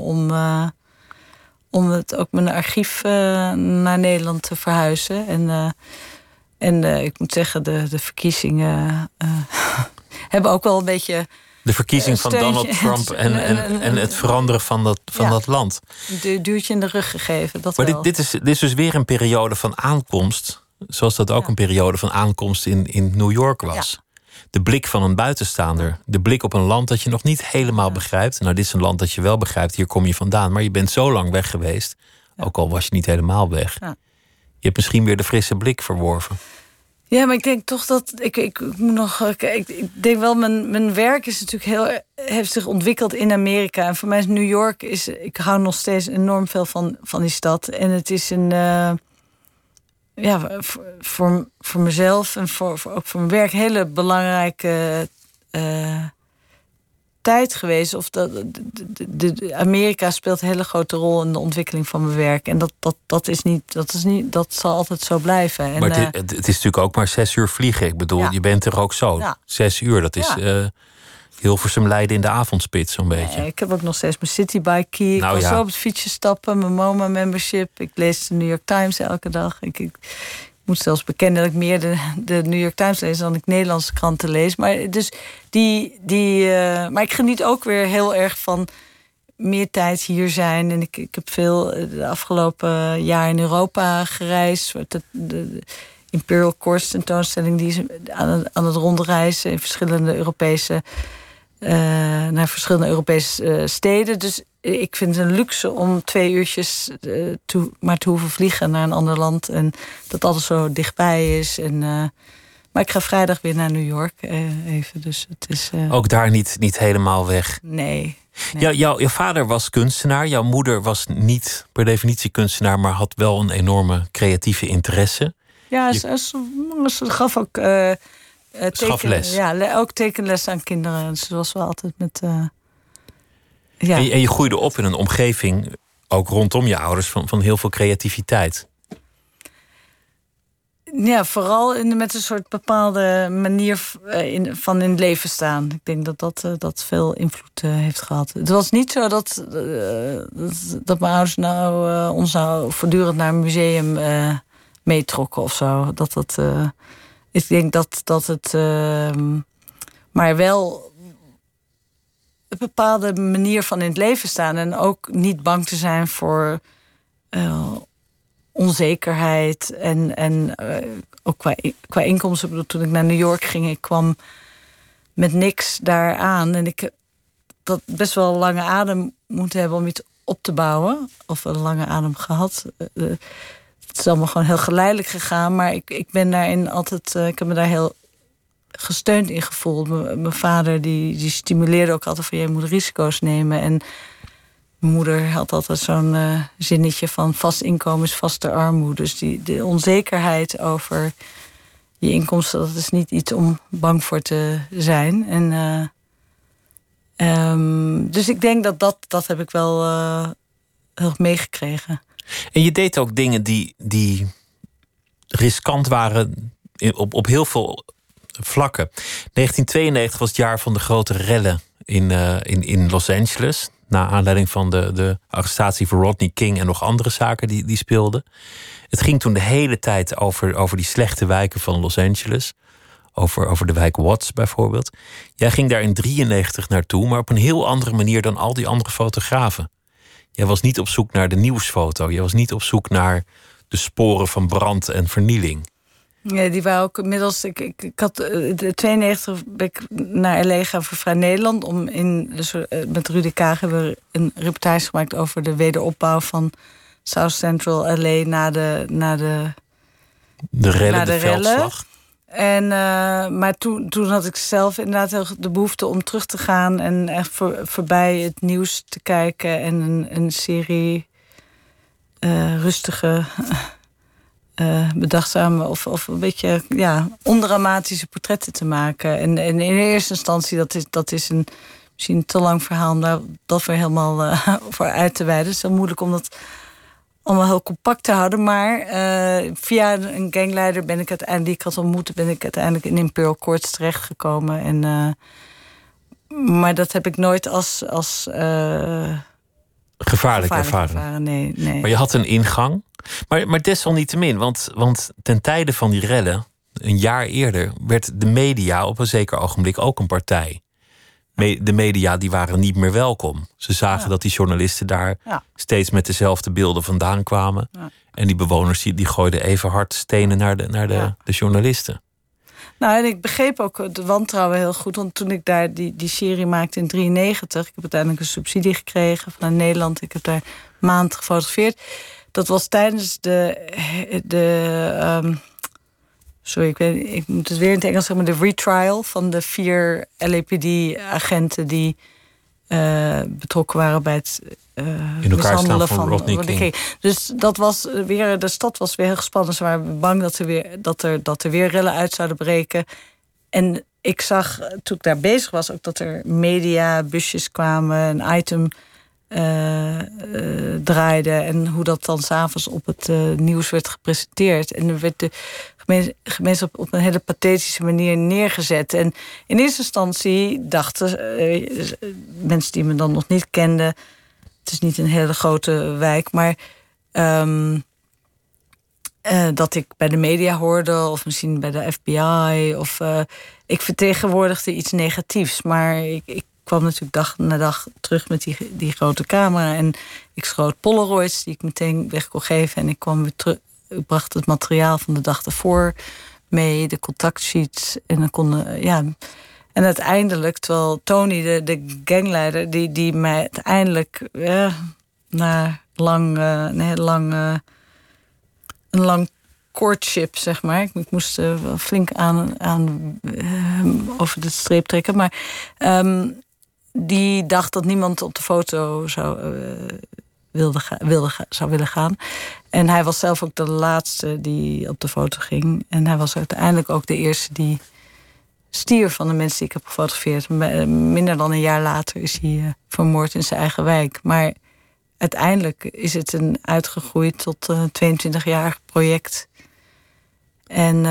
om het ook mijn archief naar Nederland te verhuizen. En ik moet zeggen, de verkiezingen hebben ook wel een beetje... De verkiezing van Donald Trump en het veranderen van dat land. Een duwtje in de rug gegeven, dat maar wel. Dit is dus weer een periode van aankomst... zoals dat ook een periode van aankomst in New York was. Ja. De blik van een buitenstaander. De blik op een land dat je nog niet helemaal begrijpt. Nou, dit is een land dat je wel begrijpt. Hier kom je vandaan. Maar je bent zo lang weg geweest. Ja. Ook al was je niet helemaal weg. Ja. Je hebt misschien weer de frisse blik verworven. Ja, maar ik denk toch dat... Ik moet nog... Ik denk wel, mijn werk is natuurlijk heeft zich ontwikkeld in Amerika. En voor mij is New York... ik hou nog steeds enorm veel van die stad. En het is een... voor mezelf en ook voor mijn werk... hele belangrijke tijd geweest. Of de Amerika speelt een hele grote rol in de ontwikkeling van mijn werk. En dat zal altijd zo blijven. En, maar het is natuurlijk ook maar 6 uur vliegen. Ik bedoel, je bent er ook zo. 6 uur, dat is Hilversum Leiden in de avondspits, zo'n beetje. Ik heb ook nog steeds mijn citybike key. Ik kan zo op het fietsje stappen, mijn MoMA membership. Ik lees de New York Times elke dag. Ik moet zelfs bekennen dat ik meer de New York Times lees dan ik Nederlandse kranten lees. Maar, dus maar ik geniet ook weer heel erg van meer tijd hier zijn. En ik heb veel de afgelopen jaar in Europa gereisd. De Imperial Course tentoonstelling die is aan het rondreizen in verschillende naar verschillende Europese steden. Dus ik vind het een luxe om 2 uurtjes maar te hoeven vliegen naar een ander land. En dat alles zo dichtbij is. Maar ik ga vrijdag weer naar New York even. Dus het is, ook daar niet helemaal weg? Nee. Jouw vader was kunstenaar. Jouw moeder was niet per definitie kunstenaar, maar had wel een enorme creatieve interesse. Ja, ze gaf ook schafles. Ja, ook tekenles aan kinderen. Ze was wel altijd met... En je groeide op in een omgeving, ook rondom je ouders, van heel veel creativiteit. Ja, vooral met een soort bepaalde manier van in het leven staan. Ik denk dat veel invloed heeft gehad. Het was niet zo dat mijn ouders ons voortdurend naar een museum meetrokken of zo. Ik denk dat het... maar wel een bepaalde manier van in het leven staan. En ook niet bang te zijn voor onzekerheid. En ook qua inkomsten. Ik bedoel, toen ik naar New York ging, ik kwam met niks daar aan. En ik heb dat best wel een lange adem moeten hebben om iets op te bouwen. Of een lange adem gehad. Het is allemaal gewoon heel geleidelijk gegaan. Maar ik ben daarin altijd... ik heb me daar heel gesteund in gevoeld. Mijn vader die stimuleerde ook altijd van... jij moet risico's nemen. En mijn moeder had altijd zo'n zinnetje van... vast inkomen is vaste armoede. Dus de onzekerheid over je inkomsten... dat is niet iets om bang voor te zijn. Dus ik denk dat heb ik wel heel erg meegekregen. En je deed ook dingen die riskant waren op heel veel vlakken. 1992 was het jaar van de grote rellen in Los Angeles. Na aanleiding van de arrestatie van Rodney King en nog andere zaken die speelden. Het ging toen de hele tijd over die slechte wijken van Los Angeles. Over de wijk Watts bijvoorbeeld. Jij ging daar in 1993 naartoe, maar op een heel andere manier dan al die andere fotografen. Jij was niet op zoek naar de nieuwsfoto. Jij was niet op zoek naar de sporen van brand en vernieling. Ja, die waren ook inmiddels... Ik had de 92 ben ik naar L.A. gaan voor Vrij Nederland. Met Rudy Kaag hebben we een reportage gemaakt over de wederopbouw van South Central L.A. na de rellen, de veldslag. Maar toen had ik zelf inderdaad heel de behoefte om terug te gaan en echt voorbij het nieuws te kijken en een serie rustige, bedachtzame of een beetje ondramatische portretten te maken. En in eerste instantie, dat is een misschien te lang verhaal om daar dat weer helemaal voor uit te wijden. Het is heel moeilijk om dat allemaal heel compact te houden. Maar via een gangleider die ik had ontmoet, ben ik uiteindelijk in Imperial Courts terechtgekomen. Maar dat heb ik nooit als gevaarlijk ervaren. Nee. Maar je had een ingang. Maar desalniettemin, want ten tijde van die rellen, een jaar eerder, werd de media op een zeker ogenblik ook een partij. De media die waren niet meer welkom. Ze zagen dat die journalisten daar steeds met dezelfde beelden vandaan kwamen. Ja. En die bewoners die gooiden even hard stenen naar de journalisten. Nou, en ik begreep ook de wantrouwen heel goed. Want toen ik daar die serie maakte in 1993... ik heb uiteindelijk een subsidie gekregen vanuit Nederland. Ik heb daar maand gefotografeerd. Dat was tijdens sorry, ik moet het weer in het Engels zeggen, maar de retrial van de 4 LAPD-agenten die betrokken waren bij het mishandelen van Rodney King. Dus dat was weer, de stad was weer heel gespannen. Ze waren bang dat er weer rellen uit zouden breken. En ik zag, toen ik daar bezig was, ook dat er mediabusjes kwamen, een item draaide en hoe dat dan 's avonds op het nieuws werd gepresenteerd. En er werd de gemeenschap op een hele pathetische manier neergezet. En in eerste instantie dachten mensen die me dan nog niet kenden, het is niet een hele grote wijk, maar dat ik bij de media hoorde, of misschien bij de FBI, of ik vertegenwoordigde iets negatiefs. Maar ik kwam natuurlijk dag na dag terug met die grote camera en ik schoot Polaroids die ik meteen weg kon geven en ik kwam weer terug. Ik bracht het materiaal van de dag ervoor mee, de contactsheets en dan konden en uiteindelijk, terwijl Tony, de gangleider, die mij uiteindelijk na een lang courtship, zeg maar. Ik moest wel flink aan over de streep trekken. Maar die dacht dat niemand op de foto zou willen gaan. En hij was zelf ook de laatste die op de foto ging. En hij was uiteindelijk ook de eerste die stierf van de mensen die ik heb gefotografeerd. Minder dan een jaar later is hij vermoord in zijn eigen wijk. Maar uiteindelijk is het uitgegroeid tot een 22-jarig project. En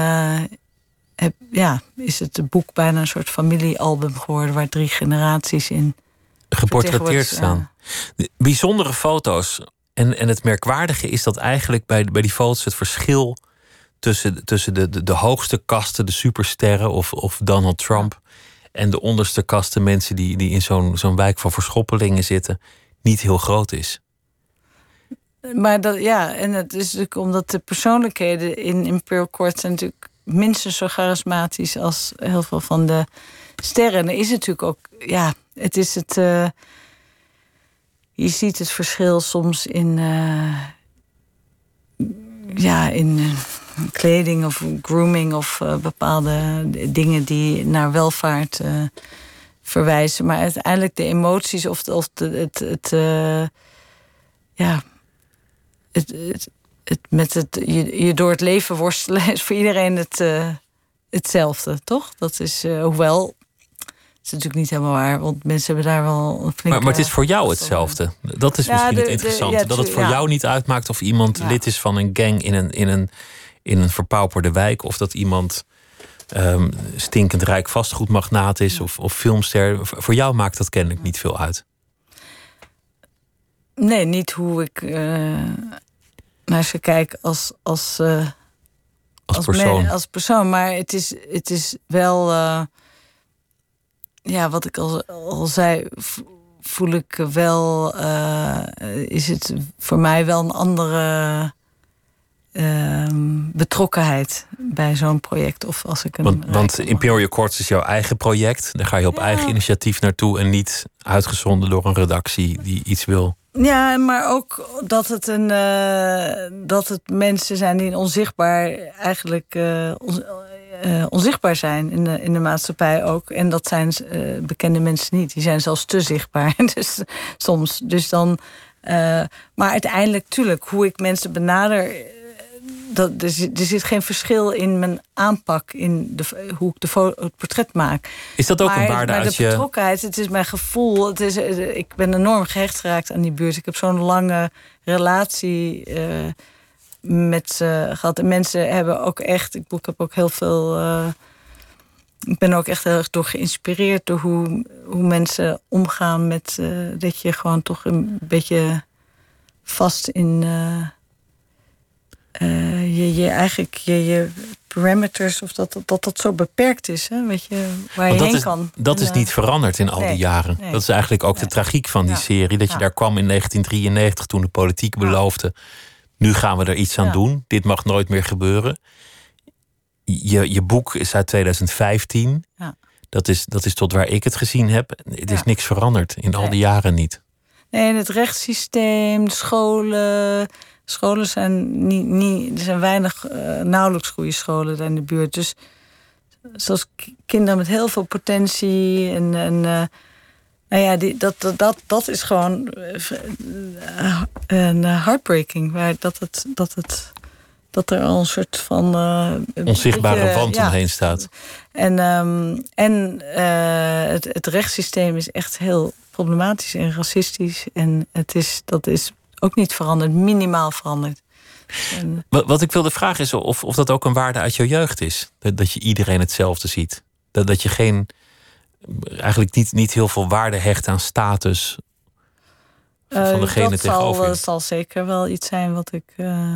is het boek bijna een soort familiealbum geworden, waar 3 generaties in geportretteerd staan. Ja. Bijzondere foto's. En het merkwaardige is dat eigenlijk bij die foto's het verschil tussen de hoogste kasten, de supersterren of Donald Trump, en de onderste kasten, mensen die in zo'n wijk van verschoppelingen zitten, niet heel groot is. Maar en het is natuurlijk omdat de persoonlijkheden in Imperial Court zijn natuurlijk minstens zo charismatisch als heel veel van de sterren. En er is natuurlijk ook, het is het. Je ziet het verschil soms in kleding of grooming of bepaalde dingen die naar welvaart verwijzen. Maar uiteindelijk de emoties of je door het leven worstelen is voor iedereen hetzelfde, toch? Dat is, hoewel, het is natuurlijk niet helemaal waar, want mensen hebben daar wel een flinke... Maar het is voor jou hetzelfde. Dat is misschien het interessante. Dat het voor jou niet uitmaakt of iemand lid is van een gang in een verpauperde wijk, of dat iemand stinkend rijk vastgoedmagnaat is of filmster. Voor jou maakt dat kennelijk niet veel uit. Nee, niet hoe ik naar ze kijk als persoon. Als persoon. Maar het is wel, wat ik al zei, voel ik wel, is het voor mij wel een andere betrokkenheid bij zo'n project. Of als ik want Imperial Courts is jouw eigen project. Daar ga je op eigen initiatief naartoe en niet uitgezonden door een redactie die iets wil. Ja, maar ook dat het mensen zijn die onzichtbaar eigenlijk onzichtbaar zijn in de maatschappij ook. En dat zijn bekende mensen niet. Die zijn zelfs te zichtbaar. Dus soms. Dus dan. Maar uiteindelijk, tuurlijk, hoe ik mensen benader. Er zit geen verschil in mijn aanpak, in hoe ik het portret maak. Is dat ook een waarde maar als de betrokkenheid, het is mijn gevoel. Ik ben enorm gehecht geraakt aan die buurt. Ik heb zo'n lange relatie met ze gehad. En mensen hebben ook echt... Ik heb ook heel veel... ik ben ook echt heel erg door geïnspireerd door hoe mensen omgaan met... dat je gewoon toch een beetje vast in... je parameters, of dat zo beperkt is, hè? Weet je, waar je heen kan. Dat is niet veranderd in al die jaren. Nee. Dat is eigenlijk ook de tragiek van die serie. Dat je daar kwam in 1993 toen de politiek beloofde... nu gaan we er iets aan doen. Dit mag nooit meer gebeuren. Je boek is uit 2015. Ja. Dat is tot waar ik het gezien heb. Het is niks veranderd in al die jaren niet. Nee, en het rechtssysteem, de scholen... Scholen zijn niet, er zijn nauwelijks goede scholen daar in de buurt. Dus zoals kinderen met heel veel potentie. Dat is gewoon een heartbreaking. dat er al een soort van... onzichtbare wand omheen staat. En het rechtssysteem is echt heel problematisch en racistisch. En dat is ook niet veranderd, minimaal veranderd. Wat ik wilde vragen is of dat ook een waarde uit jouw jeugd is. Dat je iedereen hetzelfde ziet. Dat je eigenlijk niet heel veel waarde hecht aan status van degene tegenover je. Dat zal zeker wel iets zijn wat ik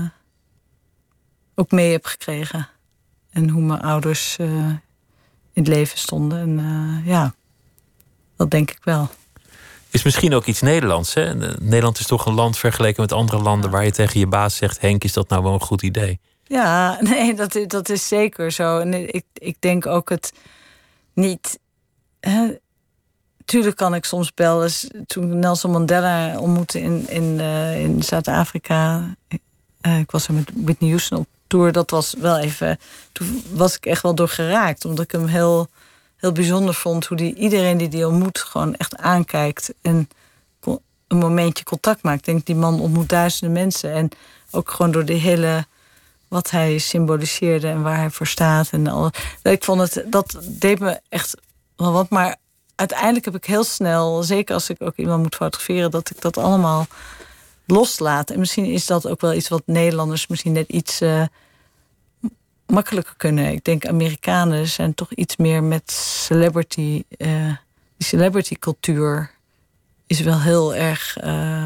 ook mee heb gekregen. En hoe mijn ouders in het leven stonden. En dat denk ik wel. Is misschien ook iets Nederlands, hè? Nederland is toch een land vergeleken met andere landen waar je tegen je baas zegt: Henk, is dat nou wel een goed idee? Ja, nee, dat is zeker zo. En ik denk ook het niet... Tuurlijk kan ik soms bellen. Toen Nelson Mandela ontmoette in Zuid-Afrika... ik was er met Whitney Houston op tour. Dat was wel even... Toen was ik echt wel door geraakt. Omdat ik hem heel, heel bijzonder vond. Hoe iedereen die ontmoet gewoon echt aankijkt. En een momentje contact maakt. Ik denk, die man ontmoet duizenden mensen. En ook gewoon door de hele... wat hij symboliseerde en waar hij voor staat. En al. Ik vond dat deed me echt wel wat. Maar uiteindelijk heb ik heel snel... zeker als ik ook iemand moet fotograferen... dat ik dat allemaal loslaat. En misschien is dat ook wel iets wat Nederlanders... misschien net iets makkelijker kunnen. Ik denk Amerikanen zijn toch iets meer met celebrity... die celebrity cultuur is wel heel erg...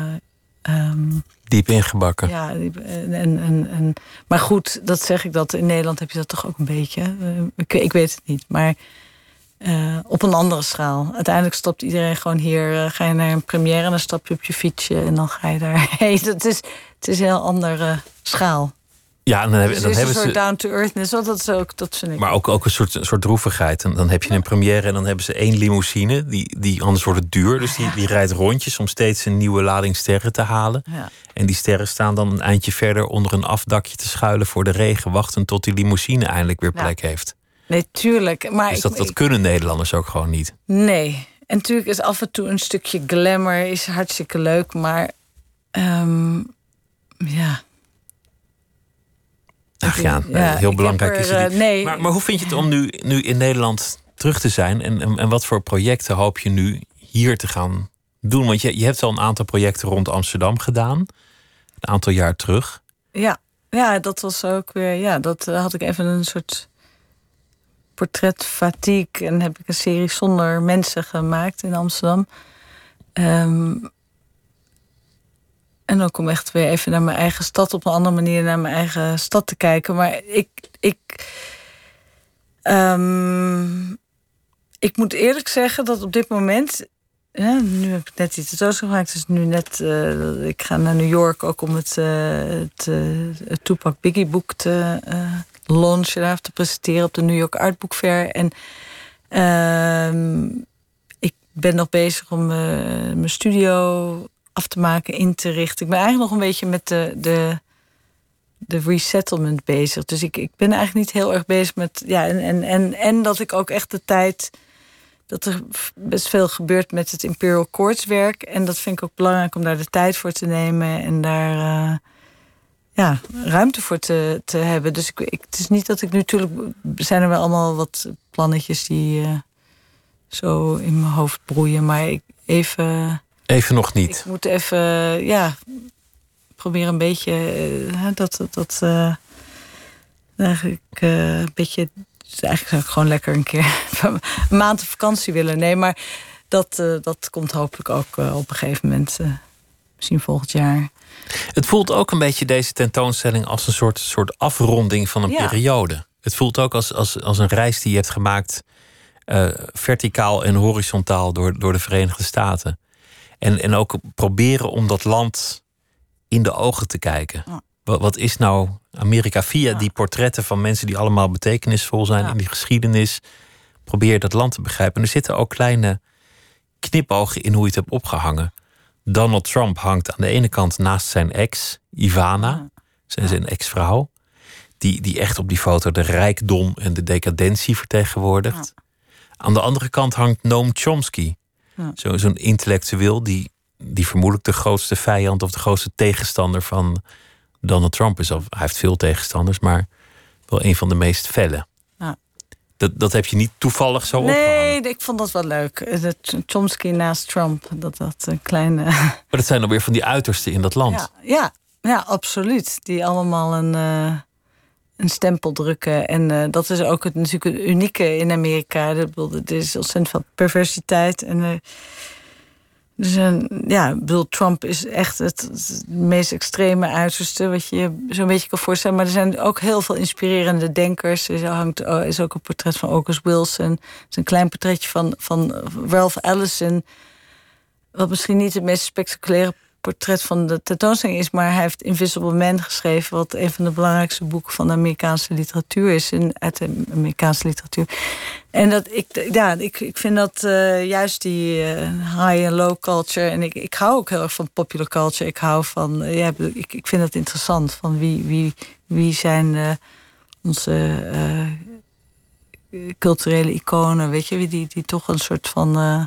diep ingebakken. Ja, maar goed, dat zeg ik dat in Nederland heb je dat toch ook een beetje. Ik weet het niet, maar op een andere schaal. Uiteindelijk stapt iedereen gewoon hier. Ga je naar een première en dan stap je op je fietsje en dan ga je daarheen. Het is een heel andere schaal. Ja, en dan dus hebben een ze soort down to earthness, dat vind ik. Maar ook een soort droevigheid. En dan heb je een première en dan hebben ze 1 limousine. Die anders wordt het duur. Dus die rijdt rondjes om steeds een nieuwe lading sterren te halen. Ja. En die sterren staan dan een eindje verder onder een afdakje te schuilen voor de regen. Wachten tot die limousine eindelijk weer plek heeft. Nee, tuurlijk. Maar dus dat kunnen Nederlanders ook gewoon niet. Nee. En natuurlijk is af en toe een stukje glamour is hartstikke leuk. Maar ja... Ach ja, heel belangrijk is het niet. Nee. Maar hoe vind je het om nu in Nederland terug te zijn? En wat voor projecten hoop je nu hier te gaan doen? Want je hebt al een aantal projecten rond Amsterdam gedaan. Een aantal jaar terug. Ja, dat was ook weer... Ja, dat had ik even een soort portretfatigue. En heb ik een serie zonder mensen gemaakt in Amsterdam. En ook om echt weer even naar mijn eigen stad... op een andere manier naar mijn eigen stad te kijken. Maar ik moet eerlijk zeggen dat op dit moment... Ja, nu heb ik net iets toos gemaakt. Dus nu net... ik ga naar New York ook om het Tupac Biggie boek te launchen. Daar te presenteren op de New York Art Book Fair. En ik ben nog bezig om mijn studio... af te maken, in te richten. Ik ben eigenlijk nog een beetje met de resettlement bezig. Dus ik ben eigenlijk niet heel erg bezig met... Ja, en dat ik ook echt de tijd... dat er best veel gebeurt met het Imperial Courts werk. En dat vind ik ook belangrijk om daar de tijd voor te nemen... en daar ruimte voor te hebben. Dus het is niet dat ik nu... Natuurlijk zijn er wel allemaal wat plannetjes... die zo in mijn hoofd broeien. Maar Even nog niet. Ik moet even, proberen een beetje eigenlijk een beetje... Eigenlijk zou ik gewoon lekker een keer een maand op vakantie willen. Nee, maar dat komt hopelijk ook op een gegeven moment. Misschien volgend jaar. Het voelt ook een beetje deze tentoonstelling als een soort afronding van een periode. Het voelt ook als een reis die je hebt gemaakt... verticaal en horizontaal door de Verenigde Staten. En ook proberen om dat land in de ogen te kijken. Ja. Wat is nou Amerika via die portretten van mensen... die allemaal betekenisvol zijn in die geschiedenis... probeer je dat land te begrijpen. En er zitten ook kleine knipogen in hoe je het hebt opgehangen. Donald Trump hangt aan de ene kant naast zijn ex, Ivana... zijn ex-vrouw... die echt op die foto de rijkdom en de decadentie vertegenwoordigt. Ja. Aan de andere kant hangt Noam Chomsky... Ja. Zo'n intellectueel die vermoedelijk de grootste vijand... of de grootste tegenstander van Donald Trump is hij heeft veel tegenstanders, maar wel een van de meest felle. Ja. Dat heb je niet toevallig zo opgehangen. Nee, ik vond dat wel leuk. Chomsky naast Trump, dat een kleine... Maar dat zijn dan weer van die uitersten in dat land. Ja, absoluut. Die allemaal een stempel drukken. En dat is ook natuurlijk het unieke in Amerika. Er is ontzettend veel perversiteit. En Trump is echt het meest extreme uiterste wat je zo'n beetje kan voorstellen. Maar er zijn ook heel veel inspirerende denkers. Er is ook een portret van August Wilson. Er is een klein portretje van Ralph Ellison. Wat misschien niet het meest spectaculaire portret van de tentoonstelling is, maar hij heeft Invisible Man geschreven, wat een van de belangrijkste boeken van de Amerikaanse literatuur is, uit de Amerikaanse literatuur. En ik vind dat juist die high en low culture, en ik hou ook heel erg van popular culture. Ik hou van, ik vind dat interessant, van wie zijn onze culturele iconen, weet je, die toch een soort van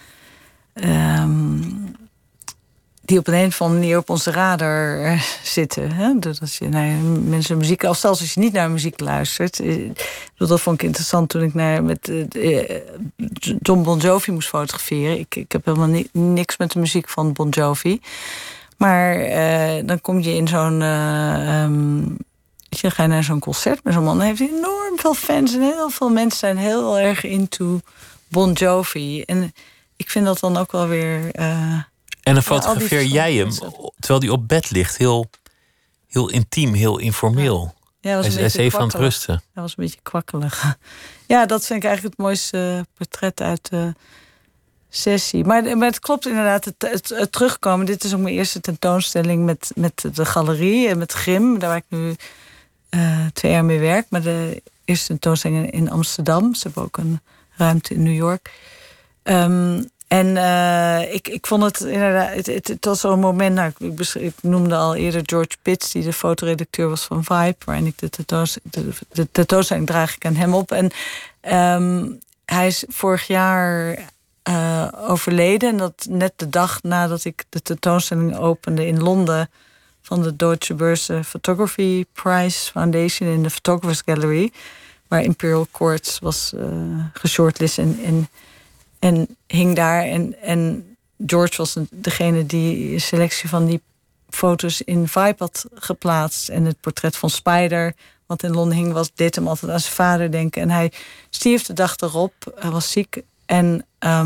die op een of andere manier op onze radar zitten. Hè? Dus als je naar mensen muziek, of zelfs als je niet naar muziek luistert. Dat vond ik interessant toen ik met John Bon Jovi moest fotograferen. Ik heb helemaal niks met de muziek van Bon Jovi. Maar dan kom je in zo'n... ga je naar zo'n concert met zo'n man. Dan heeft hij enorm veel fans. En heel veel mensen zijn heel erg into Bon Jovi. En ik vind dat dan ook wel weer... En dan fotografeer jij hem, terwijl hij op bed ligt. Heel intiem, heel informeel. Ja, hij is even aan het rusten. Dat was een beetje kwakkelig. Ja, dat vind ik eigenlijk het mooiste portret uit de sessie. Maar het klopt inderdaad, het terugkomen. Dit is ook mijn eerste tentoonstelling met de galerie en met Grim. Daar waar ik nu 2 jaar mee werk. Maar de eerste tentoonstelling in Amsterdam. Ze hebben ook een ruimte in New York. Ik vond het inderdaad... Het was zo'n moment... Nou, ik noemde al eerder George Pitts, die de fotoredacteur was van Vibe, waarin ik de tentoonstelling draag ik aan hem op. En hij is vorig jaar overleden. En dat net de dag nadat ik de tentoonstelling opende in Londen van de Deutsche Börse Photography Prize Foundation in de Photographers Gallery, waar Imperial Quartz was geshortlist en hing daar. En George was degene die een selectie van die foto's in Vibe had geplaatst. En het portret van Spider, wat in Londen hing, deed hem altijd aan zijn vader denken. En hij stierf de dag erop. Hij was ziek. En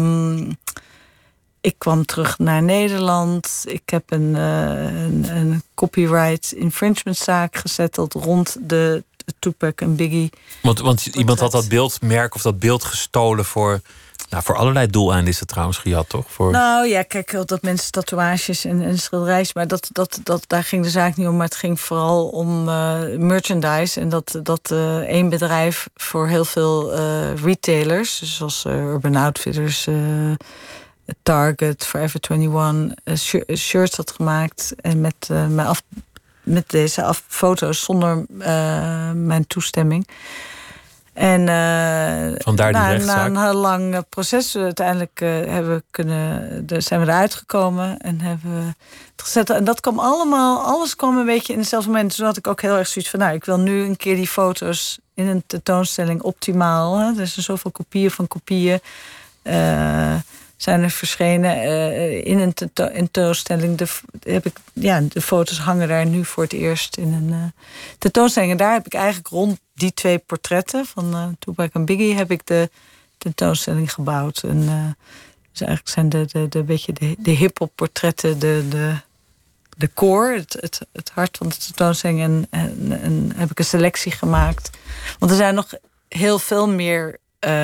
ik kwam terug naar Nederland. Ik heb een copyright infringement zaak gezetteld rond de Tupac en Biggie. Want iemand had dat beeldmerk of dat beeld gestolen voor allerlei doeleinden is het trouwens gejat, toch? Nou ja, kijk, dat mensen tatoeages en schilderijs, maar daar ging de zaak niet om, maar het ging vooral om merchandise. En dat één bedrijf voor heel veel retailers, dus zoals Urban Outfitters, Target, Forever 21, shirts had gemaakt en met deze foto's zonder mijn toestemming. En vandaar die rechtszaak. Na een heel lang proces uiteindelijk zijn we eruit gekomen en hebben we het gezet. En dat kwam alles kwam een beetje in hetzelfde moment. Toen had ik ook heel erg zoiets van, ik wil nu een keer die foto's in een tentoonstelling optimaal. Hè? Er zijn zoveel kopieën van kopieën. Zijn er verschenen in een tentoonstelling. De foto's hangen daar nu voor het eerst in een tentoonstelling. En daar heb ik eigenlijk rond die 2 portretten van Tupac en Biggie heb ik de tentoonstelling gebouwd. En dus eigenlijk zijn de beetje de hip-hop portretten de core, het hart van de tentoonstelling. En heb ik een selectie gemaakt. Want er zijn nog heel veel meer.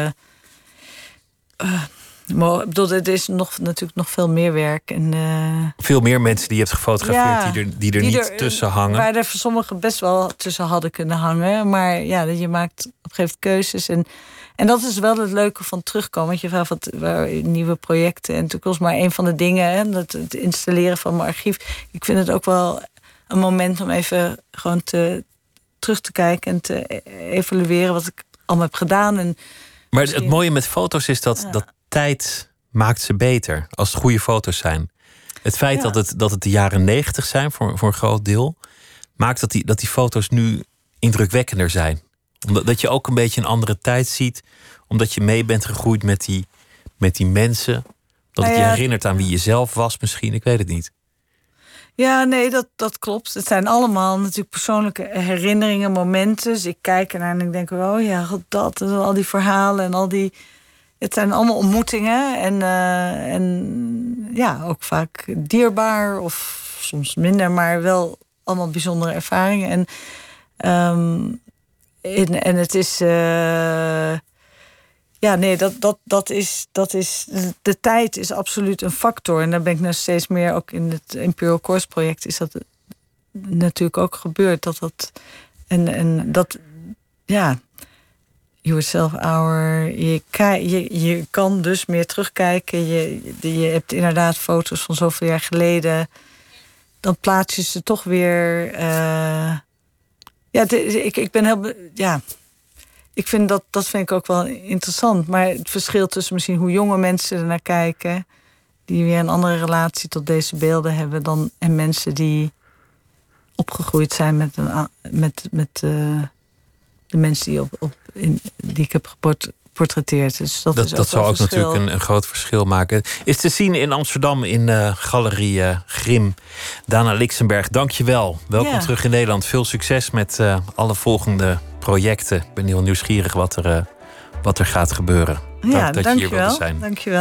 Maar ik bedoel, er is natuurlijk nog veel meer werk. En, veel meer mensen die je hebt gefotografeerd die er niet tussen hangen. Waar er voor sommigen best wel tussen hadden kunnen hangen. Maar ja, je maakt op een gegeven moment keuzes. En dat is wel het leuke van terugkomen. Want je vraagt nieuwe projecten. En natuurlijk was maar een van de dingen. Hè, het installeren van mijn archief. Ik vind het ook wel een moment om even gewoon terug te kijken. En te evalueren wat ik allemaal heb gedaan. Maar het mooie met foto's is dat tijd maakt ze beter. Als het goede foto's zijn. Het feit dat het de jaren 90 zijn voor een groot deel, maakt dat die foto's nu indrukwekkender zijn? Omdat dat je ook een beetje een andere tijd ziet. Omdat je mee bent gegroeid met die mensen. Dat het je herinnert aan wie je zelf was misschien. Ik weet het niet. Ja, nee, dat klopt. Het zijn allemaal natuurlijk persoonlijke herinneringen, momenten. Dus ik kijk ernaar en ik denk, oh ja, dat en al die verhalen en al die... Het zijn allemaal ontmoetingen en ja, ook vaak dierbaar of soms minder, maar wel allemaal bijzondere ervaringen. En het is... ja, nee, dat is... De tijd is absoluut een factor. En daar ben ik nou steeds meer... Ook in het Imperial Course project is dat natuurlijk ook gebeurd. En dat... Ja... Yourself Hour. Je kan dus meer terugkijken. Je hebt inderdaad foto's van zoveel jaar geleden. Dan plaats je ze toch weer... ik ben heel... Ja... Ik vind dat vind ik ook wel interessant. Maar het verschil tussen misschien hoe jonge mensen er naar kijken... die weer een andere relatie tot deze beelden hebben... en mensen die opgegroeid zijn met de mensen die ik heb geportretteerd. Dus dat zal ook natuurlijk een groot verschil maken. Is te zien in Amsterdam in Galerie Grim. Dana Lixenberg, dank je wel. Welkom terug in Nederland. Veel succes met alle volgende projecten. Ik ben heel nieuwsgierig wat er gaat gebeuren. Ja, dat je hier wilde zijn. Dank je wel.